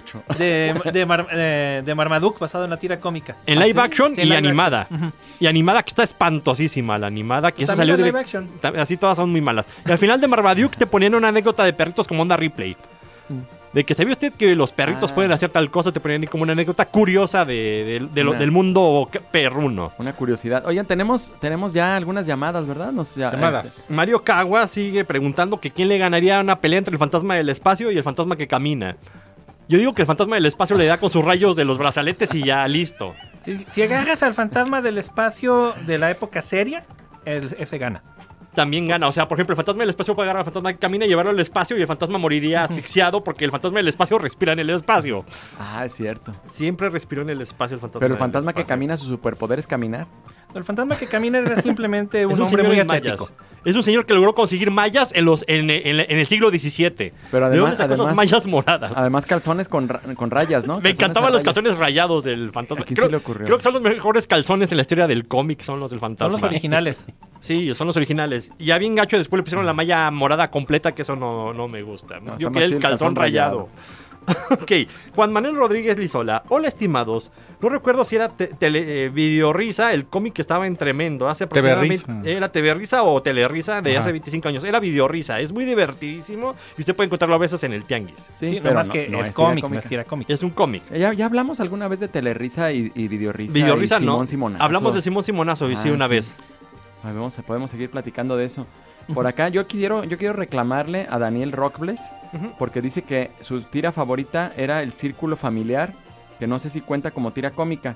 Speaker 5: de Marmaduke basado en la tira cómica.
Speaker 8: En live action y animada. Y animada que está espantosísima. La animada que esa salió
Speaker 5: live action.
Speaker 8: Así todas son muy malas. Y al final de Marmaduke te ponían una anécdota de perritos como onda Ripley. De que sabía usted que los perritos pueden hacer tal cosa, te ponían como una anécdota curiosa del mundo perruno.
Speaker 4: Una curiosidad. Oigan, tenemos ya algunas llamadas, ¿verdad?
Speaker 8: Llamadas. Mario Cagua sigue preguntando que quién le ganaría una pelea entre el fantasma del espacio y el fantasma que camina. Yo digo que el fantasma del espacio le da con sus rayos de los brazaletes y ya listo.
Speaker 5: Si agarras al fantasma del espacio de la época seria, ese gana.
Speaker 8: También gana, o sea, por ejemplo, el fantasma del espacio puede agarrar al fantasma que camina y llevarlo al espacio y el fantasma moriría asfixiado porque el fantasma del espacio respira en el espacio.
Speaker 4: Ah, es cierto.
Speaker 8: Siempre respiró en el espacio el fantasma.
Speaker 4: Pero el fantasma que camina, su superpoder es caminar.
Speaker 5: El fantasma que camina era simplemente un hombre muy atlético.
Speaker 8: Es un señor que logró conseguir mallas en el siglo XVII.
Speaker 4: Pero además,
Speaker 8: esas mallas moradas.
Speaker 4: Además calzones con rayas, ¿no?
Speaker 8: Me encantaban los calzones rayados del fantasma.
Speaker 4: Aquí sí le ocurrió.
Speaker 8: Creo que son los mejores calzones en la historia del cómic, son los del fantasma.
Speaker 5: Son los originales.
Speaker 8: Sí, son los originales. Y ya bien gacho después le pusieron la malla morada completa, que eso no me gusta.
Speaker 4: No,
Speaker 8: yo quería el calzón rayado. Ok, Juan Manuel Rodríguez Lizola. Hola, estimados. No recuerdo si era Videorisa, el cómic que estaba en Tremendo. Hace aproximadamente. ¿Era TV Risa o Telerisa de hace 25 años? Era Videorisa. Es muy divertidísimo y usted puede encontrarlo a veces en el Tianguis.
Speaker 5: Sí, pero más que es cómic, no es tira cómic.
Speaker 8: Es un cómic.
Speaker 4: Ya hablamos alguna vez de Telerisa y Videorisa.
Speaker 8: Videorisa
Speaker 4: y
Speaker 8: no.
Speaker 4: Simonazo.
Speaker 8: Hablamos de Simón Simonazo, sí, una vez.
Speaker 4: Podemos seguir platicando de eso. Por acá yo quiero reclamarle a Daniel Rockbles porque dice que su tira favorita era El Círculo Familiar, que no sé si cuenta como tira cómica.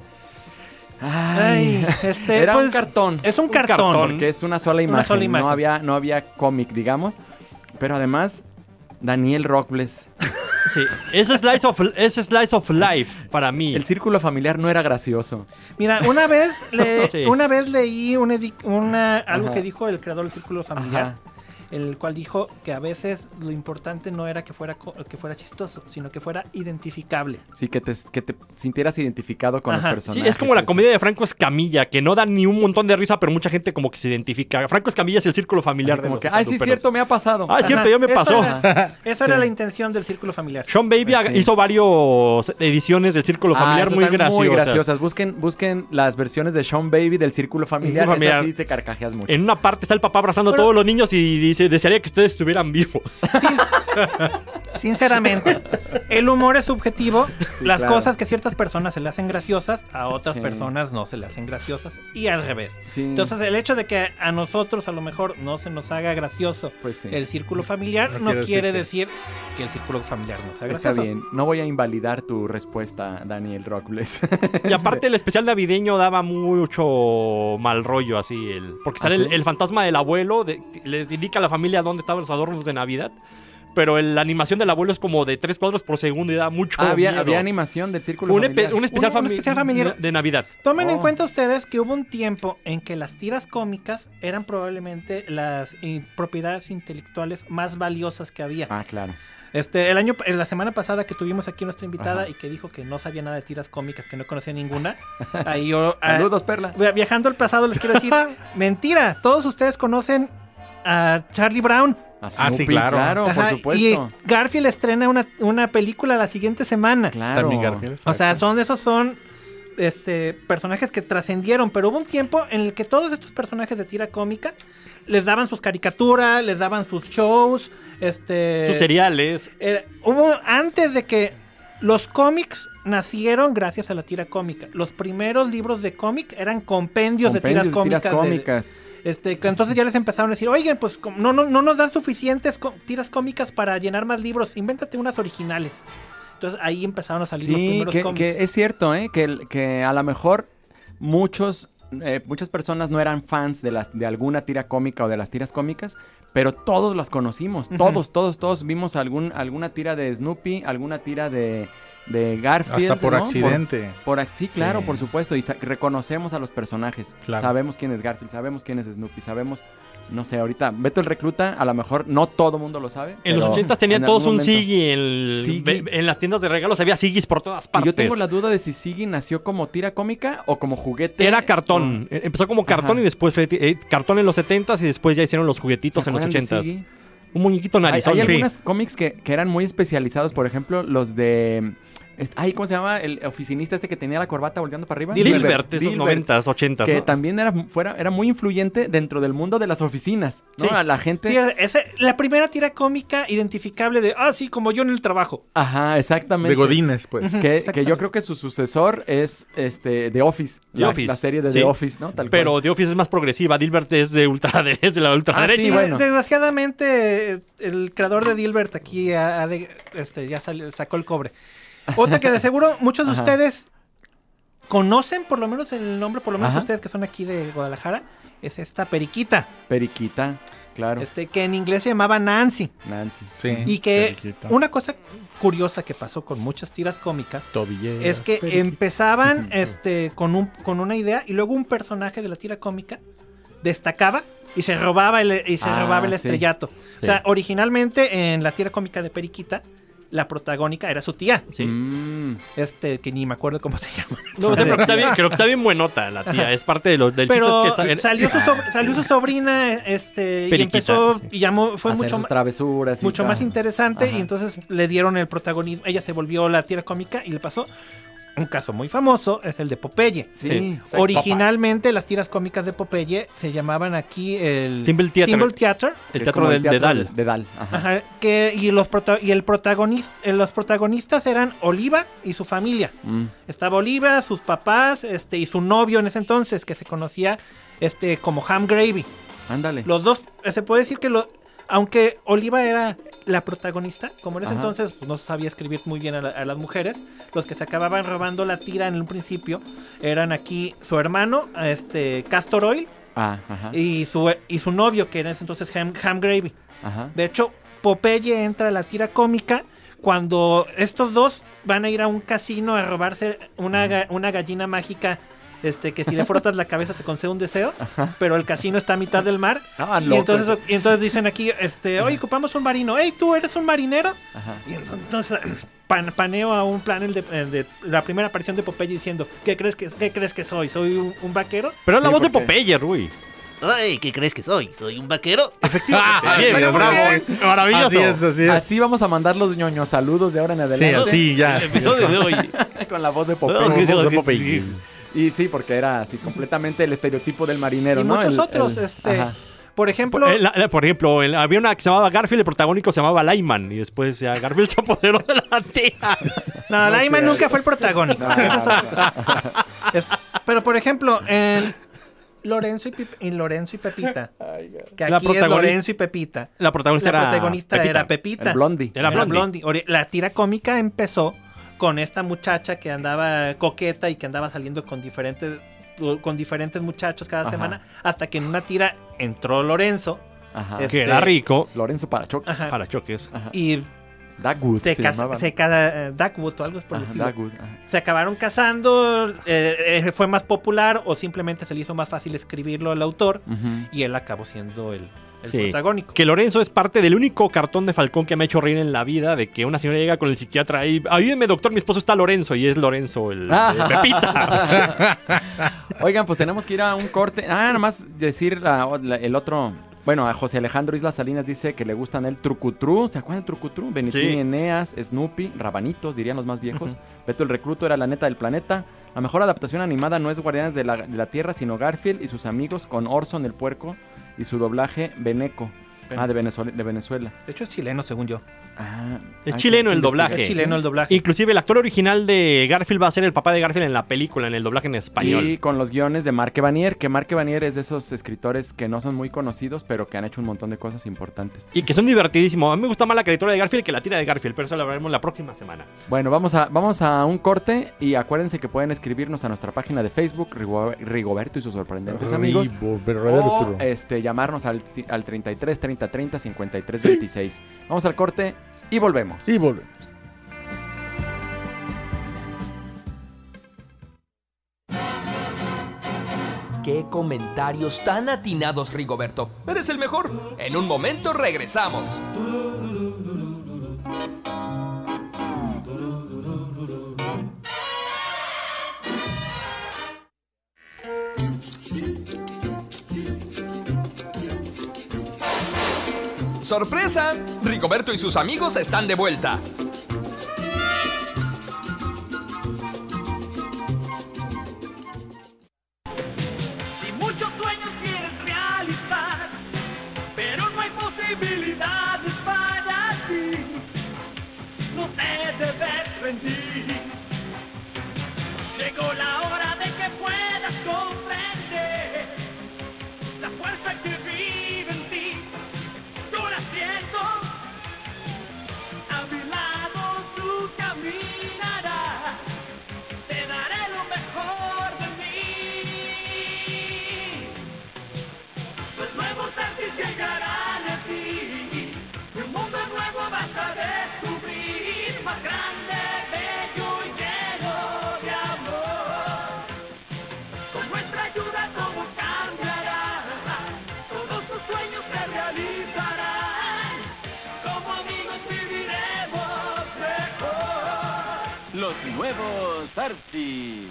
Speaker 4: Era pues, un cartón.
Speaker 5: Es un cartón.
Speaker 4: Porque es una sola imagen. No había cómic, digamos. Pero además, Daniel Rockbles.
Speaker 8: Sí, es Slice of Life para mí.
Speaker 4: El Círculo Familiar no era gracioso.
Speaker 5: Mira, una vez leí algo que dijo el creador del Círculo Familiar, el cual dijo que a veces lo importante no era que fuera chistoso, sino que fuera identificable.
Speaker 4: Sí, que te sintieras identificado con los personajes.
Speaker 8: Sí, es como la comedia de Franco Escamilla, que no da ni un montón de risa, pero mucha gente como que se identifica. Franco Escamilla es el Círculo Familiar.
Speaker 4: Como que, sí, cierto, me ha pasado.
Speaker 8: Cierto, ya me pasó.
Speaker 5: Esa era la intención del Círculo Familiar.
Speaker 8: Sean Baby hizo varias ediciones del Círculo Familiar muy graciosas.
Speaker 4: Busquen las versiones de Sean Baby del Círculo Familiar. Esas sí te carcajeas mucho.
Speaker 8: En una parte está el papá abrazando a todos los niños y dice: desearía que ustedes estuvieran vivos.
Speaker 5: Sí. Sinceramente, el humor es subjetivo. Las cosas que a ciertas personas se le hacen graciosas, a otras personas no se le hacen graciosas y al revés. Sí. Entonces, el hecho de que a nosotros a lo mejor no se nos haga gracioso el Círculo Familiar no quiere decir que el Círculo Familiar no sea gracioso.
Speaker 4: Está bien, no voy a invalidar tu respuesta, Daniel Rockbles.
Speaker 8: Y aparte el especial navideño daba mucho mal rollo así, porque sale el fantasma del abuelo, les indica a la familia dónde estaban los adornos de Navidad. Pero la animación del abuelo es como de 3 cuadros por segundo y da mucho miedo.
Speaker 4: Había animación del Círculo Familiar.
Speaker 8: Un especial familiar de Navidad.
Speaker 5: Tomen en cuenta ustedes que hubo un tiempo en que las tiras cómicas eran probablemente las propiedades intelectuales más valiosas que había.
Speaker 4: Claro.
Speaker 5: La semana pasada que tuvimos aquí nuestra invitada y que dijo que no sabía nada de tiras cómicas, que no conocía ninguna. Ahí yo,
Speaker 4: saludos, Perla.
Speaker 5: Viajando al pasado les quiero decir, mentira, todos ustedes conocen a Charlie Brown.
Speaker 4: Sí, claro, por supuesto.
Speaker 5: Y Garfield estrena una película la siguiente semana.
Speaker 4: Claro.
Speaker 5: O sea, son personajes que trascendieron, pero hubo un tiempo en el que todos estos personajes de tira cómica les daban sus caricaturas, les daban sus shows,
Speaker 8: sus seriales.
Speaker 5: Hubo antes de que los cómics nacieron gracias a la tira cómica. Los primeros libros de cómic eran compendios de tiras cómicas. Entonces ya les empezaron a decir, oigan, pues no nos dan suficientes tiras cómicas para llenar más libros, invéntate unas originales. Entonces ahí empezaron a salir los primeros cómics.
Speaker 4: Que es cierto, que a lo mejor muchas personas no eran fans de alguna tira cómica o de las tiras cómicas, pero todos las conocimos. Uh-huh. Todos vimos alguna tira de Snoopy, alguna tira de Garfield.
Speaker 6: Hasta por accidente.
Speaker 4: Sí, claro, por supuesto. Y reconocemos a los personajes. Claro. Sabemos quién es Garfield, sabemos quién es Snoopy, sabemos... No sé, ahorita Beto el Recluta, a lo mejor no todo mundo lo sabe.
Speaker 8: En los 80s tenían todos un Siggy en las tiendas de regalos, había Siggys por todas partes.
Speaker 4: Y yo tengo la duda de si Siggy nació como tira cómica o como juguete.
Speaker 8: Era cartón, empezó como cartón y después fue cartón en los 70s y después ya hicieron los juguetitos en los 80s. Un muñequito narizón.
Speaker 4: Hay algunos cómics que eran muy especializados, por ejemplo, los de... ¿cómo se llama? El oficinista que tenía la corbata volteando para arriba.
Speaker 8: Dilbert, esos 90s, 80s.
Speaker 4: Que también era muy influyente dentro del mundo de las oficinas, ¿no?
Speaker 5: Sí.
Speaker 4: A la gente...
Speaker 5: Sí, la primera tira cómica identificable de, sí, como yo en el trabajo.
Speaker 4: Ajá, exactamente.
Speaker 6: De Godínez, pues.
Speaker 4: Que yo creo que su sucesor es The Office. La serie de The Office, ¿no?
Speaker 8: Pero The Office es más progresiva. Dilbert es de la ultraderecha.
Speaker 5: Sí, bueno. Desgraciadamente, el creador de Dilbert aquí ya sacó el cobre. Otra que de seguro muchos de ustedes conocen, por lo menos el nombre, por lo menos ustedes que son aquí de Guadalajara, es esta Periquita.
Speaker 4: Periquita, claro.
Speaker 5: Que en inglés se llamaba Nancy.
Speaker 6: Sí.
Speaker 5: Y que Periquita. Una cosa curiosa que pasó con muchas tiras cómicas es que empezaban con una idea y luego un personaje de la tira cómica destacaba y se robaba el estrellato. O sea, originalmente en la tira cómica de Periquita, la protagónica era su tía.
Speaker 8: Sí.
Speaker 5: Que ni me acuerdo cómo se llama.
Speaker 8: No sé, pero creo que está bien buenota la tía. Es parte del
Speaker 5: pero
Speaker 8: chiste que
Speaker 5: salió su sobrina, y empezó y fue mucho
Speaker 4: más travesuras,
Speaker 5: mucho más interesante. Y entonces le dieron el protagonismo. Ella se volvió la tira cómica y le pasó. Un caso muy famoso es el de Popeye.
Speaker 4: Sí.
Speaker 5: Originalmente las tiras cómicas de Popeye se llamaban aquí el
Speaker 8: Timble Theater. El teatro de Dal.
Speaker 4: De Dal.
Speaker 5: Ajá. Los protagonistas eran Oliva y su familia. Estaba Oliva, sus papás, y su novio en ese entonces, que se conocía como Ham Gravy.
Speaker 4: Ándale.
Speaker 5: Los dos, se puede decir que aunque Oliva era la protagonista, como en ese entonces pues, no sabía escribir muy bien a las mujeres, los que se acababan robando la tira en un principio eran aquí su hermano, Castor Oil, y su novio, que era en ese entonces Ham Gravy. De hecho, Popeye entra a la tira cómica cuando estos dos van a ir a un casino a robarse una gallina mágica. Que si le frotas la cabeza te concede un deseo, pero el casino está a mitad del mar. Y entonces dicen aquí, oye, ocupamos un marino. Hey, ¿tú eres un marinero? Y entonces paneo a un plan de la primera aparición de Popeye diciendo, ¿qué crees que soy? ¿Soy un vaquero?
Speaker 8: Pero es la voz de Popeye, Rui.
Speaker 11: Ay, ¿qué crees que soy? ¿Soy un vaquero?
Speaker 8: Efectivamente. Bien, bravo. Maravilloso.
Speaker 4: Así vamos a mandar los ñoños saludos de ahora en adelante.
Speaker 6: Sí, ya.
Speaker 8: El episodio de hoy.
Speaker 4: Con la voz de Popeye. Y sí, porque era así completamente el estereotipo del marinero,
Speaker 5: y
Speaker 4: ¿no?
Speaker 5: Muchos otros, por ejemplo...
Speaker 8: había una que se llamaba Garfield, el protagónico se llamaba Lyman, y después ya Garfield se apoderó de la tía.
Speaker 5: No, Lyman nunca fue el protagónico. Pero, por ejemplo, en Lorenzo y Pepita, que aquí es Lorenzo y Pepita,
Speaker 8: la protagonista
Speaker 5: era Pepita.
Speaker 4: El Blondie.
Speaker 8: Era Blondie.
Speaker 5: La tira cómica empezó con esta muchacha que andaba coqueta y que andaba saliendo con diferentes muchachos cada semana, hasta que en una tira entró Lorenzo,
Speaker 8: que era rico,
Speaker 4: Lorenzo
Speaker 8: Parachoques,
Speaker 5: y
Speaker 4: Dagwood
Speaker 5: Dagwood o algo por el estilo. Se acabaron casando, fue más popular o simplemente se le hizo más fácil escribirlo al autor y él acabó siendo el protagónico.
Speaker 8: Que Lorenzo es parte del único cartón de Falcón que me ha hecho reír en la vida, de que una señora llega con el psiquiatra y ayúdenme, doctor, mi esposo está Lorenzo, y es Lorenzo el Pepita.
Speaker 4: Oigan, pues tenemos que ir a un corte. Nada más decir el otro Bueno, a José Alejandro Islas Salinas dice que le gustan el Trucutru. ¿Se acuerdan del Trucutru? Benitín y Eneas, Snoopy, Rabanitos, dirían los más viejos. Beto el Recluto era la neta del planeta. La mejor adaptación animada no es Guardianes de la Tierra, sino Garfield y sus amigos con Orson el Puerco y su doblaje Beneco. De Venezuela.
Speaker 5: De hecho es chileno, según yo.
Speaker 8: Es chileno el doblaje.
Speaker 5: Es chileno el doblaje.
Speaker 8: Inclusive el actor original de Garfield va a ser el papá de Garfield en la película, en el doblaje en español.
Speaker 4: Y con los guiones de Marc Vanier, que Marc Vanier es de esos escritores que no son muy conocidos, pero que han hecho un montón de cosas importantes.
Speaker 8: Y que son divertidísimos. A mí me gusta más la caricatura de Garfield que la tira de Garfield, pero eso lo veremos la próxima semana.
Speaker 4: Bueno, vamos a un corte y acuérdense que pueden escribirnos a nuestra página de Facebook, Rigoberto y sus sorprendentes amigos. O llamarnos al 33 30 30 53 26. Vamos al corte y volvemos.
Speaker 1: ¡Qué comentarios tan atinados, Rigoberto! ¡Eres el mejor! En un momento regresamos. ¡Sorpresa! Rigoberto y sus amigos están de vuelta.
Speaker 3: Si muchos sueños quieres realizar, pero no hay posibilidades para ti, no te debes rendir. Llegó la hora de que puedas comprender la fuerza que vive en ti. Yo la siento, a mi lado tú caminarás, te daré lo mejor de mí. Los nuevos artes llegarán a ti, un mundo nuevo vas a descubrir, más grande, bello y lleno de amor. Con nuestra ayuda todo cambiará, todos tus sueños se realizarán, como amigos viviremos mejor.
Speaker 12: Los nuevos Archie.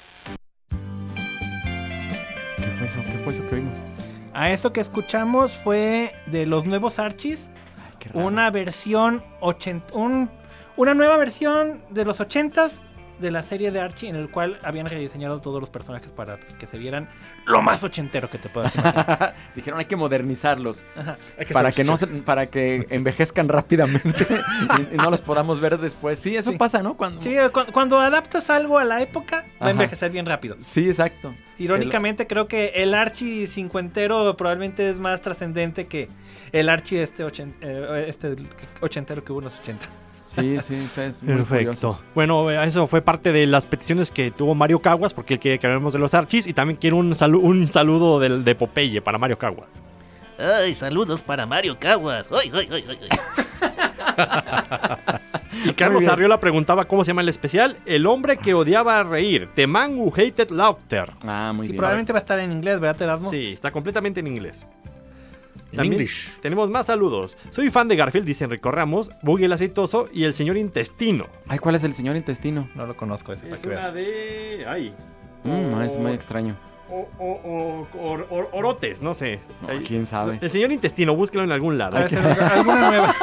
Speaker 4: ¿Qué fue eso que oímos?
Speaker 5: Esto que escuchamos fue de los nuevos Archies. Una versión una nueva versión de los 80s de la serie de Archie, en el cual habían rediseñado todos los personajes para que se vieran lo más ochentero que te puedas imaginar.
Speaker 4: Dijeron hay que modernizarlos. Para que envejezcan rápidamente y no los podamos ver después. Sí, eso pasa, ¿no?
Speaker 5: Cuando adaptas algo a la época, va a envejecer bien rápido.
Speaker 4: Sí, exacto.
Speaker 5: Irónicamente, creo que el Archie cincuentero probablemente es más trascendente que el Archie ochentero que hubo en los 80.
Speaker 4: Sí, es muy curioso.
Speaker 8: Bueno, eso fue parte de las peticiones que tuvo Mario Caguas, porque él quiere que hablemos de los Archies, y también quiere un saludo de Popeye para Mario Caguas.
Speaker 11: Ay, saludos para Mario Caguas. Ay.
Speaker 8: Y Carlos Arriola preguntaba cómo se llama el especial. El hombre que odiaba reír. The Man Who Hated Laughter.
Speaker 4: Muy bien.
Speaker 5: Probablemente va a estar en inglés, ¿verdad, Erasmo?
Speaker 8: Sí, está completamente en inglés. También tenemos más saludos. Soy fan de Garfield, dice Enrico Ramos, Buggy el Aceitoso y el señor Intestino.
Speaker 4: ¿Cuál es el señor Intestino?
Speaker 5: No lo conozco ese.
Speaker 8: Es una de...
Speaker 4: es muy extraño.
Speaker 8: Orotes, no sé.
Speaker 4: ¿Quién sabe?
Speaker 8: El señor Intestino, búsquelo en algún lado.
Speaker 5: Alguna nueva.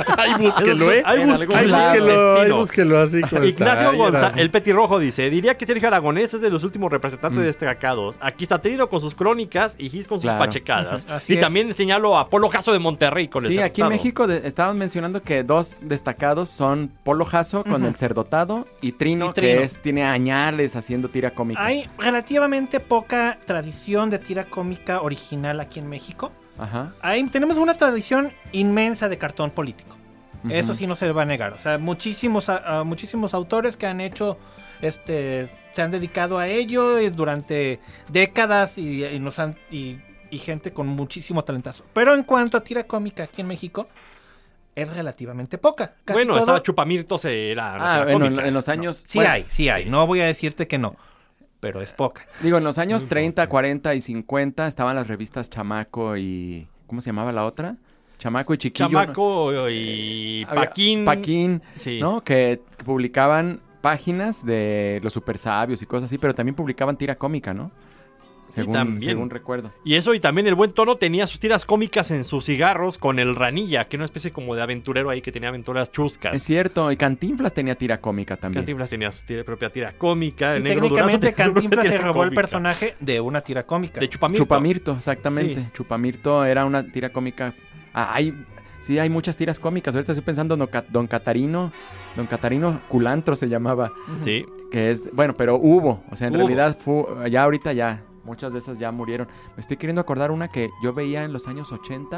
Speaker 6: Búsquelo así.
Speaker 8: Ignacio González, el petirrojo, dice: diría que Sergio Aragonés es de los últimos representantes destacados. Aquí está Trino con sus crónicas y Gis con sus pachecadas. Y también señalo a Polo Jasso de Monterrey con el
Speaker 4: Sí,
Speaker 8: Cerdotado.
Speaker 4: aquí en México estaban mencionando que dos destacados son Polo Jasso con el Cerdotado y Trino, que tiene añales haciendo tira cómica.
Speaker 5: Hay relativamente poca tradición de tira cómica original aquí en México. Tenemos una tradición inmensa de cartón político. Eso sí no se le va a negar. O sea, muchísimos autores que han hecho, se han dedicado a ello durante décadas y gente con muchísimo talentazo. Pero en cuanto a tira cómica aquí en México, es relativamente poca.
Speaker 8: Estaba Chupamirtos era
Speaker 4: en los años...
Speaker 5: Sí hay. No voy a decirte que no, pero es poca.
Speaker 4: Digo, en los años 30, 40 y 50 estaban las revistas Chamaco y... ¿Cómo se llamaba la otra? Chamaco y Chiquillo.
Speaker 8: Chamaco y
Speaker 4: Paquín,
Speaker 8: sí.
Speaker 4: ¿no? Que publicaban páginas de los super sabios y cosas así, pero también publicaban tira cómica, ¿no? según recuerdo.
Speaker 8: Y eso, y también el buen tono tenía sus tiras cómicas en sus cigarros con el Ranilla, que era una especie como de aventurero ahí que tenía aventuras chuscas.
Speaker 4: Es cierto, y Cantinflas tenía tira cómica también.
Speaker 8: Cantinflas tenía su propia tira cómica.
Speaker 5: Y técnicamente Cantinflas se robó el personaje de una tira cómica.
Speaker 8: De Chupamirto.
Speaker 4: Chupamirto, exactamente.
Speaker 8: Sí.
Speaker 4: Chupamirto era una tira cómica. Hay muchas tiras cómicas. Ahorita estoy pensando en Don Catarino. Don Catarino Culantro se llamaba.
Speaker 8: Sí.
Speaker 4: Que es, bueno, pero hubo. O sea, en realidad ya ahorita ya. Muchas de esas ya murieron. Me estoy queriendo acordar una que yo veía en los años 80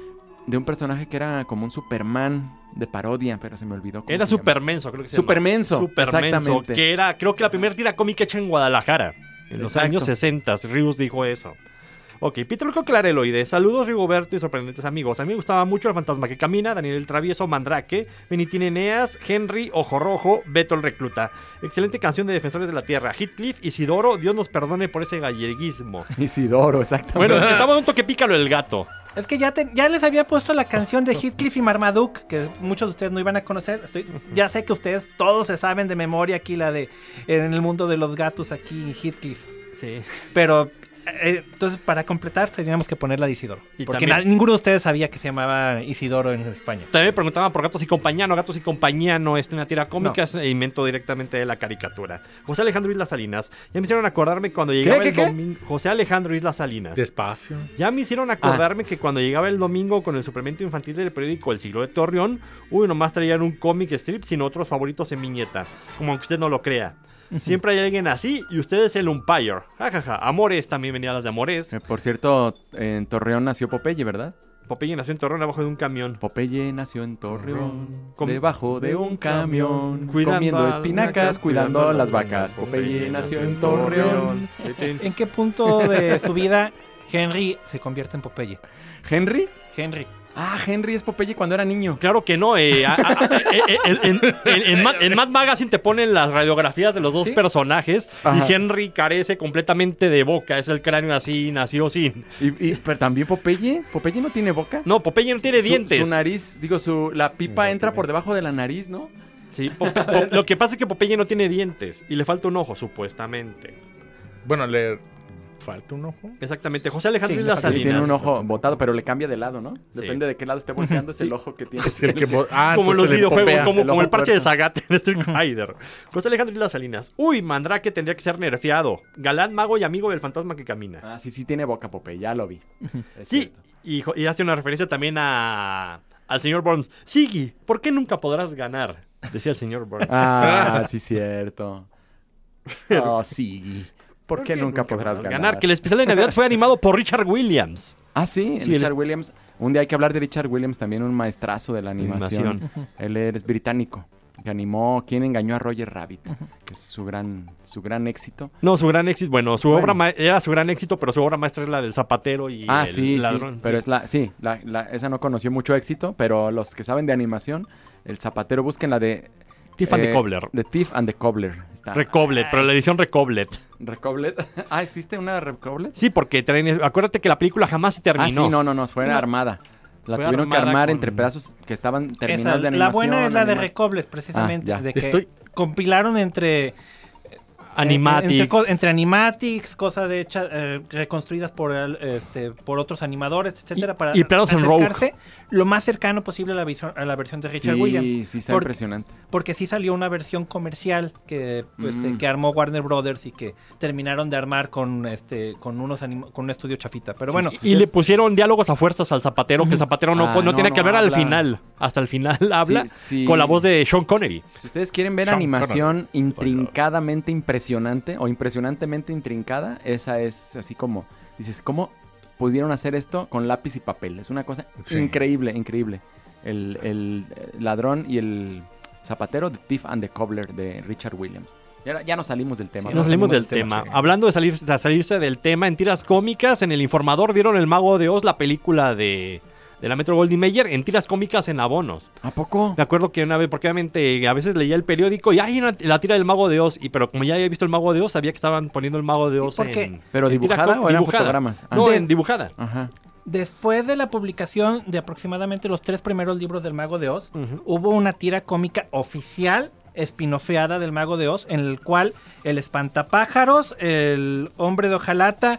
Speaker 4: de un personaje que era como un Superman de parodia, pero se me olvidó.
Speaker 8: Era Supermenso, creo que se llama.
Speaker 4: Supermenso, exactamente.
Speaker 8: Que era, creo que la primera tira cómica hecha en Guadalajara. En los años 60. Rius dijo eso. Ok, Peter Clareloide. Saludos, Rigoberto y sorprendentes amigos. A mí me gustaba mucho El Fantasma que Camina, Daniel el Travieso, Mandrake, Benitín Eneas, Henry, Ojo Rojo, Beto el Recluta. Excelente canción de Defensores de la Tierra. Heathcliff, Isidoro, Dios nos perdone por ese galleguismo.
Speaker 4: Isidoro, exactamente.
Speaker 8: Bueno, estaba un toque pícalo el gato.
Speaker 5: Es que ya les había puesto la canción de Heathcliff y Marmaduke, que muchos de ustedes no iban a conocer. Ya sé que ustedes todos se saben de memoria aquí la de En el mundo de los gatos, aquí Heathcliff.
Speaker 8: Sí.
Speaker 5: Pero entonces para completar teníamos que poner la de Isidoro.
Speaker 8: Y
Speaker 5: porque
Speaker 8: también,
Speaker 5: ninguno de ustedes sabía que se llamaba Isidoro en España.
Speaker 8: También me preguntaban por Gatos y Compañía. No, Gatos y Compañía no es una tira cómica, es invento directamente de la caricatura. José Alejandro Islas Salinas. Ya me hicieron acordarme cuando llegaba el domingo. José Alejandro Islas Salinas.
Speaker 6: Despacio.
Speaker 8: Ya me hicieron acordarme que cuando llegaba el domingo con el suplemento infantil del periódico El Siglo de Torreón, nomás traían un cómic strip sin otros favoritos en viñeta. Como aunque usted no lo crea. Siempre hay alguien así y usted es el umpire. Jajaja. Amores también venía las de Amores.
Speaker 4: Por cierto, en Torreón nació Popeye, ¿verdad?
Speaker 8: Popeye nació en Torreón abajo de un camión.
Speaker 4: Popeye nació en Torreón, debajo de un camión, comiendo espinacas, cuidando las vacas. Popeye nació en Torreón.
Speaker 5: ¿En qué punto de su vida Henry se convierte en Popeye?
Speaker 4: ¿Henry?
Speaker 5: Henry.
Speaker 4: Ah, Henry es Popeye cuando era niño.
Speaker 8: Claro que no. En Mad Magazine te ponen las radiografías de los dos personajes. Ajá. Y Henry carece completamente de boca. Es el cráneo así, nació sin.
Speaker 4: Pero también Popeye. ¿Popeye no tiene boca?
Speaker 8: No, Popeye no tiene dientes.
Speaker 4: Su nariz, la pipa entra por debajo de la nariz, ¿no?
Speaker 8: Sí, lo que pasa es que Popeye no tiene dientes. Y le falta un ojo, supuestamente.
Speaker 6: Bueno, ¿falta un ojo?
Speaker 8: Exactamente. José Alejandro Islas Salinas.
Speaker 4: Tiene un ojo botado, pero le cambia de lado, ¿no? Sí. Depende de qué lado esté volteando, es el ojo que tiene.
Speaker 8: Como los videojuegos, como el parche de Sagat en Street Fighter. José Alejandro Islas Salinas. Mandrake tendría que ser nerfeado. Galán, mago y amigo del fantasma que camina.
Speaker 4: Ah, sí tiene boca, Popeye, ya lo vi.
Speaker 8: Sí, y hace una referencia también al señor Burns. Siggy, ¿por qué nunca podrás ganar? Decía el señor Burns.
Speaker 4: Ah, sí, cierto. Oh, Siggy. ¿Por qué nunca podrás ganar?
Speaker 8: Que el especial de Navidad fue animado por Richard Williams.
Speaker 4: Ah, sí, Richard Williams. Un día hay que hablar de Richard Williams, también un maestrazo de la animación. Él es británico, que animó ¿Quién engañó a Roger Rabbit? Que es su gran éxito.
Speaker 8: No, su gran éxito, obra era su gran éxito, pero su obra maestra es la del zapatero y el ladrón.
Speaker 4: Sí, pero esa no conoció mucho éxito, pero los que saben de animación, el zapatero, busquen la de...
Speaker 8: Thief and the Cobbler.
Speaker 4: The Thief and the Cobbler.
Speaker 8: Recoblet, pero la edición Recoblet.
Speaker 4: ¿Recoblet? Ah, ¿existe una Recoblet?
Speaker 8: Sí, porque acuérdate que la película jamás se terminó.
Speaker 4: Ah, sí, no, fue armada. La tuvieron que armar entre pedazos que estaban terminados de animación.
Speaker 5: La buena es la de Recoblet, precisamente. De que compilaron entre...
Speaker 8: Animatics.
Speaker 5: Entre Animatics, cosas reconstruidas por otros animadores, etcétera, para acercarse lo más cercano posible a la versión de Richard Williams.
Speaker 4: Sí, está impresionante.
Speaker 5: Porque sí salió una versión comercial que armó Warner Brothers y que terminaron de armar con un estudio chafita. Pero bueno.
Speaker 8: Y le pusieron diálogos a fuerzas al zapatero, que el zapatero no tiene que hablar al final. Hasta el final habla con la voz de Sean Connery.
Speaker 4: Si ustedes quieren ver animación intrincadamente impresionante o impresionantemente intrincada, esa es así como dices, ¿cómo pudieron hacer esto con lápiz y papel? Es una cosa increíble. El ladrón y el zapatero de Thief and the Cobbler de Richard Williams. Y ahora ya nos salimos del tema.
Speaker 8: Nos salimos del tema. Hablando de salirse del tema, en tiras cómicas, en El Informador dieron El Mago de Oz, la película de la Metro Goldwyn Mayer, en tiras cómicas en abonos.
Speaker 4: ¿A poco?
Speaker 8: Me acuerdo que una vez, porque obviamente a veces leía el periódico y la tira del Mago de Oz, pero como ya había visto el Mago de Oz, sabía que estaban poniendo el Mago de Oz
Speaker 4: ¿Pero dibujada o eran fotogramas?
Speaker 8: No, en dibujada.
Speaker 4: Ajá.
Speaker 5: Después de la publicación de aproximadamente los 3 primeros libros del Mago de Oz, hubo una tira cómica oficial espinofeada del Mago de Oz, en el cual el espantapájaros, el hombre de hojalata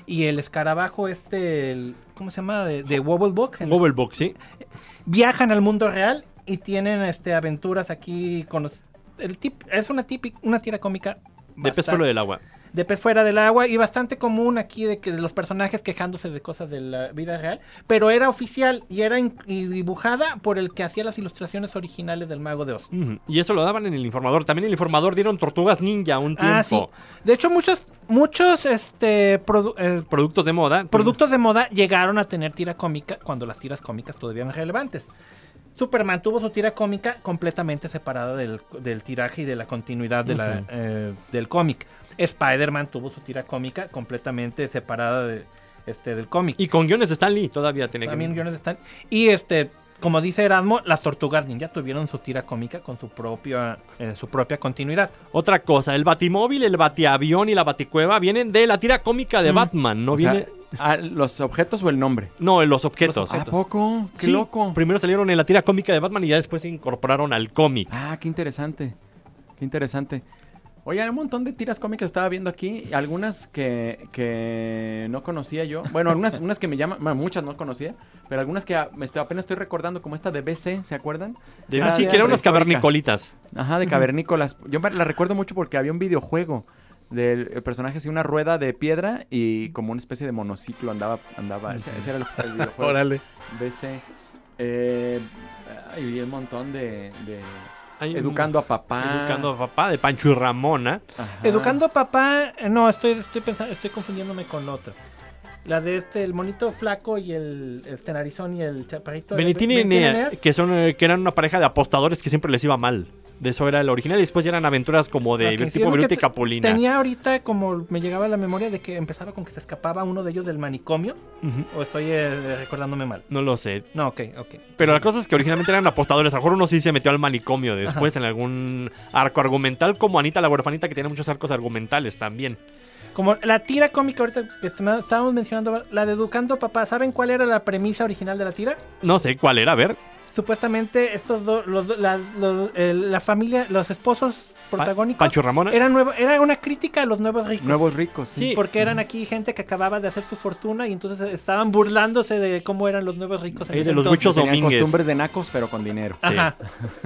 Speaker 5: y el escarabajo ¿cómo se llama? De Wobblebug.
Speaker 8: Wobblebug, sí.
Speaker 5: Viajan al mundo real y tienen aventuras aquí con es una tira cómica
Speaker 8: de pez fuera del agua.
Speaker 5: De pez fuera del agua y bastante común aquí de que los personajes quejándose de cosas de la vida real, pero era oficial y era dibujada por el que hacía las ilustraciones originales del Mago de Oz.
Speaker 8: Y eso lo daban en El Informador. También en El Informador dieron Tortugas Ninja un tiempo.
Speaker 5: Sí. De hecho, muchos
Speaker 8: productos de moda.
Speaker 5: Productos de moda llegaron a tener tira cómica cuando las tiras cómicas todavía eran relevantes. Superman tuvo su tira cómica completamente separada del tiraje y de la continuidad del cómic. Spider-Man tuvo su tira cómica completamente separada del cómic.
Speaker 8: Y con guiones de Stan Lee todavía tiene
Speaker 5: también guiones de Stan Lee. Y como dice Erasmo, las Tortugas Ninja tuvieron su tira cómica con su propia continuidad.
Speaker 8: Otra cosa, el Batimóvil, el Batiavión y la Baticueva vienen de la tira cómica de Batman, ¿no?
Speaker 4: ¿Los objetos o el nombre?
Speaker 8: No, los objetos.
Speaker 4: ¿A poco? ¡Qué loco!
Speaker 8: Primero salieron en la tira cómica de Batman y ya después se incorporaron al cómic.
Speaker 4: Ah, qué interesante. Qué interesante. Oye, hay un montón de tiras cómicas estaba viendo aquí, algunas que no conocía yo. Bueno, unas que me llaman, bueno, muchas no conocía, pero algunas que apenas estoy recordando, como esta de BC, ¿se acuerdan?
Speaker 8: De BC, que eran unas cavernicolitas.
Speaker 4: Ajá, de cavernícolas. Yo la recuerdo mucho porque había un videojuego del personaje así, una rueda de piedra y como una especie de monociclo andaba. Ese era el videojuego.
Speaker 6: Órale.
Speaker 4: BC. Y un montón de Educando a Papá,
Speaker 8: de Pancho y Ramona.
Speaker 5: Ajá. Educando a Papá, no, estoy confundiéndome con otra. La de el monito flaco y el narizón y el chaparrito.
Speaker 8: Benetton y Eneas, que eran una pareja de apostadores que siempre les iba mal. De eso era el original y después ya eran aventuras como de tipo Viruta y Capulina.
Speaker 5: Tenía ahorita como me llegaba a la memoria de que empezaba con que se escapaba uno de ellos del manicomio. ¿O estoy recordándome mal?
Speaker 8: No lo sé.
Speaker 5: No, ok.
Speaker 8: Pero la cosa es que originalmente eran apostadores. A lo mejor uno sí se metió al manicomio después en algún arco argumental, como Anita la huerfanita, que tiene muchos arcos argumentales también.
Speaker 5: Como la tira cómica ahorita que estábamos mencionando, la de Educando a Papá, ¿saben cuál era la premisa original de la tira?
Speaker 8: No sé cuál era, a ver.
Speaker 5: Supuestamente estos dos, la familia, los esposos protagónicos,
Speaker 8: Pancho y Ramona,
Speaker 5: era una crítica a los nuevos ricos.
Speaker 4: Nuevos ricos, sí.
Speaker 5: Porque eran aquí gente que acababa de hacer su fortuna y entonces estaban burlándose de cómo eran los nuevos ricos en ese
Speaker 8: de los
Speaker 5: entonces.
Speaker 8: muchos
Speaker 4: Tenían
Speaker 8: domínguez.
Speaker 4: Costumbres de nacos, pero con dinero.
Speaker 5: Ajá.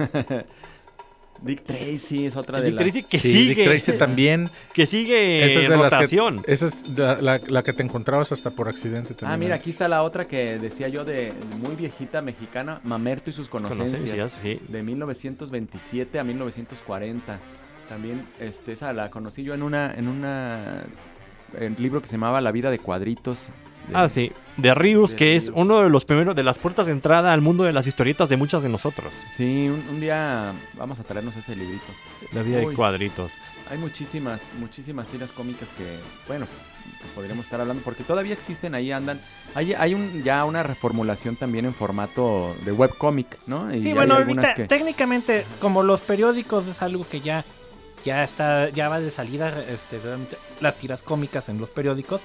Speaker 4: Dick Tracy es otra de
Speaker 8: Dick
Speaker 4: las...
Speaker 8: Tracy que sigue.
Speaker 6: Dick Tracy también.
Speaker 8: Que sigue en rotación.
Speaker 6: Esa es la que te encontrabas hasta por accidente también.
Speaker 4: Ah, mira, aquí está la otra que decía yo de muy viejita mexicana, Mamerto y sus conocencias.
Speaker 8: Sí.
Speaker 4: De 1927 a 1940. También esa la conocí yo en un libro que se llamaba La vida de cuadritos.
Speaker 8: De Ríos, que es uno de los primeros, de las puertas de entrada al mundo de las historietas de muchas de nosotros.
Speaker 4: Sí, un día vamos a traernos ese librito.
Speaker 8: La vida de cuadritos.
Speaker 4: Hay muchísimas tiras cómicas que podríamos estar hablando, porque todavía existen, ahí andan. Hay ya una reformulación también en formato de webcómic, ¿no? Y
Speaker 5: sí, bueno, ahorita técnicamente, como los periódicos es algo que ya va de salida, las tiras cómicas en los periódicos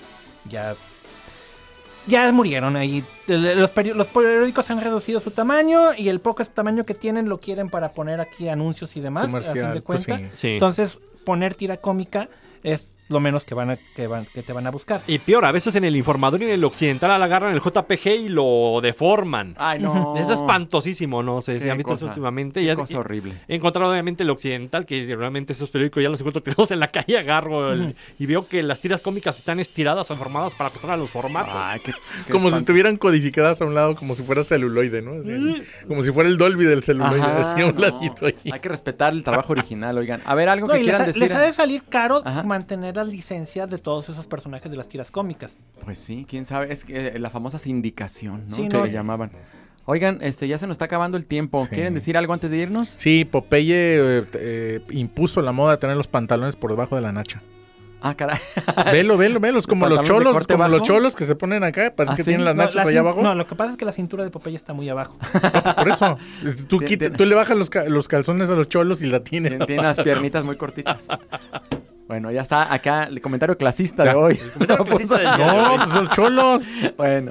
Speaker 5: ya murieron ahí. Los periódicos han reducido su tamaño y el poco tamaño que tienen lo quieren para poner aquí anuncios y demás,
Speaker 6: comercial,
Speaker 5: a fin de cuentas.
Speaker 6: Pues
Speaker 8: sí.
Speaker 5: Entonces, poner tira cómica es lo menos que te van a buscar.
Speaker 8: Y peor, a veces en El Informador y en el Occidental agarran el JPG y lo deforman.
Speaker 4: Ay, no.
Speaker 8: Es espantosísimo, no sé si han visto eso últimamente.
Speaker 4: Qué cosa horrible.
Speaker 8: He encontrado obviamente el Occidental, que realmente esos periódicos ya los encuentro tirados en la calle, agarro y veo que las tiras cómicas están estiradas o formadas para acostumbrar a los formatos.
Speaker 4: Ay, qué
Speaker 6: como si estuvieran codificadas a un lado, como si fuera celuloide, ¿no? Así, como si fuera el Dolby del celuloide. Así a un ladito ahí.
Speaker 4: Hay que respetar el trabajo original, oigan. A ver, algo que quieran decir.
Speaker 5: Les ha de salir caro mantener las licencias de todos esos personajes de las tiras cómicas.
Speaker 4: Pues sí, quién sabe, es que la famosa sindicación, ¿no?
Speaker 5: Sí,
Speaker 4: que le llamaban. Oigan, ya se nos está acabando el tiempo.
Speaker 6: Sí.
Speaker 4: ¿Quieren decir algo antes de irnos?
Speaker 6: Sí, Popeye impuso la moda de tener los pantalones por debajo de la nacha.
Speaker 4: Ah, caray.
Speaker 6: Velos, como los cholos que se ponen acá, parece que tienen las nachas allá abajo.
Speaker 5: No, lo que pasa es que la cintura de Popeye está muy abajo.
Speaker 6: No, por eso, tú le bajas los calzones a los cholos y la tiene
Speaker 4: las piernitas muy cortitas. Bueno, ya está acá el comentario clasista de hoy.
Speaker 6: No, pues son cholos.
Speaker 4: Bueno,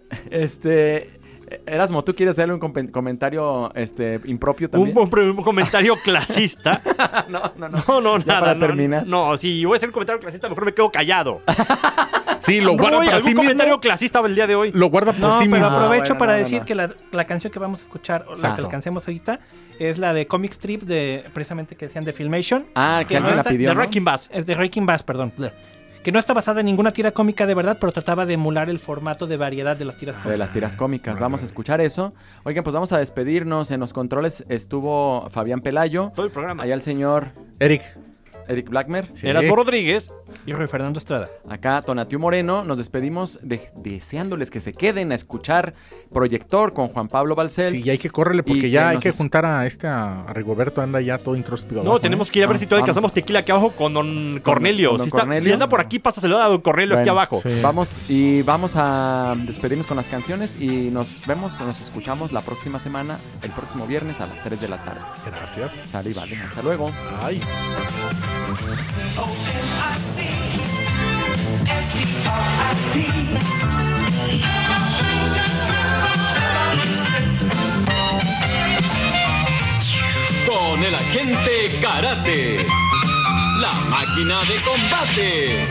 Speaker 4: Erasmo, ¿tú quieres hacerle un comentario impropio también?
Speaker 8: Un comentario clasista.
Speaker 4: No,
Speaker 8: nada.
Speaker 4: Para terminar.
Speaker 8: No, si voy a hacer un comentario clasista, mejor me quedo callado.
Speaker 6: Sí, lo guarda para sí mismo.
Speaker 8: Comentario clasista el día de hoy.
Speaker 6: Lo guarda por sí mismo.
Speaker 5: Pero aprovecho para decir que la canción que vamos a escuchar, o la que alcancemos ahorita, es la de Comic Strip, precisamente que decían de Filmation.
Speaker 4: Que alguien la pidió,
Speaker 8: de Wrecking Bass.
Speaker 5: Es de Wrecking Bass, perdón. Que no está basada en ninguna tira cómica de verdad, pero trataba de emular el formato de variedad de las tiras cómicas.
Speaker 4: De las tiras cómicas. Vamos a escuchar eso. Oigan, pues vamos a despedirnos. En los controles estuvo Fabián Pelayo.
Speaker 8: Todo el programa.
Speaker 4: Allá el señor
Speaker 6: Eric
Speaker 4: Blackmer.
Speaker 8: Erasmo Rodríguez.
Speaker 5: Y Rui Fernando Estrada.
Speaker 4: Acá Tonatiu Moreno. Nos despedimos deseándoles que se queden a escuchar Proyector con Juan Pablo Balcells.
Speaker 6: Sí, y hay que correrle porque ya hay que juntar a Rigoberto, anda ya todo intróspido.
Speaker 8: No, tenemos que ir a ver si todavía alcanzamos tequila aquí abajo con don Cornelio. Si anda por aquí, pásaselo a don Cornelio aquí abajo.
Speaker 4: Sí. Vamos a despedirnos con las canciones y nos escuchamos la próxima semana, el próximo viernes a las 3 de la tarde.
Speaker 6: Gracias.
Speaker 4: Sale y vale, hasta luego.
Speaker 6: Ay.
Speaker 12: Con el agente Karate, la máquina de combate,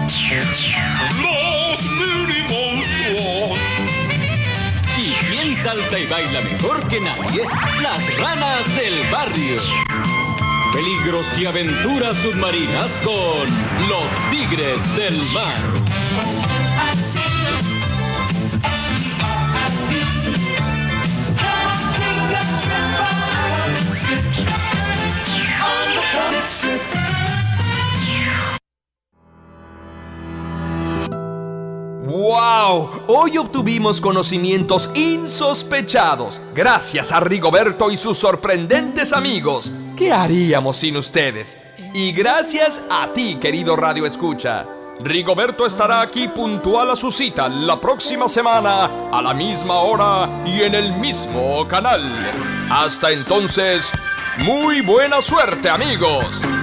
Speaker 12: los mini monstruos. ¿Y quién salta y baila mejor que nadie? Las ranas del barrio. Peligros y aventuras submarinas con los tigres del mar.
Speaker 1: ¡Wow! Hoy obtuvimos conocimientos insospechados gracias a Rigoberto y sus sorprendentes amigos. ¿Qué haríamos sin ustedes? Y gracias a ti, querido Radio Escucha. Rigoberto estará aquí puntual a su cita la próxima semana, a la misma hora y en el mismo canal. Hasta entonces, muy buena suerte, amigos.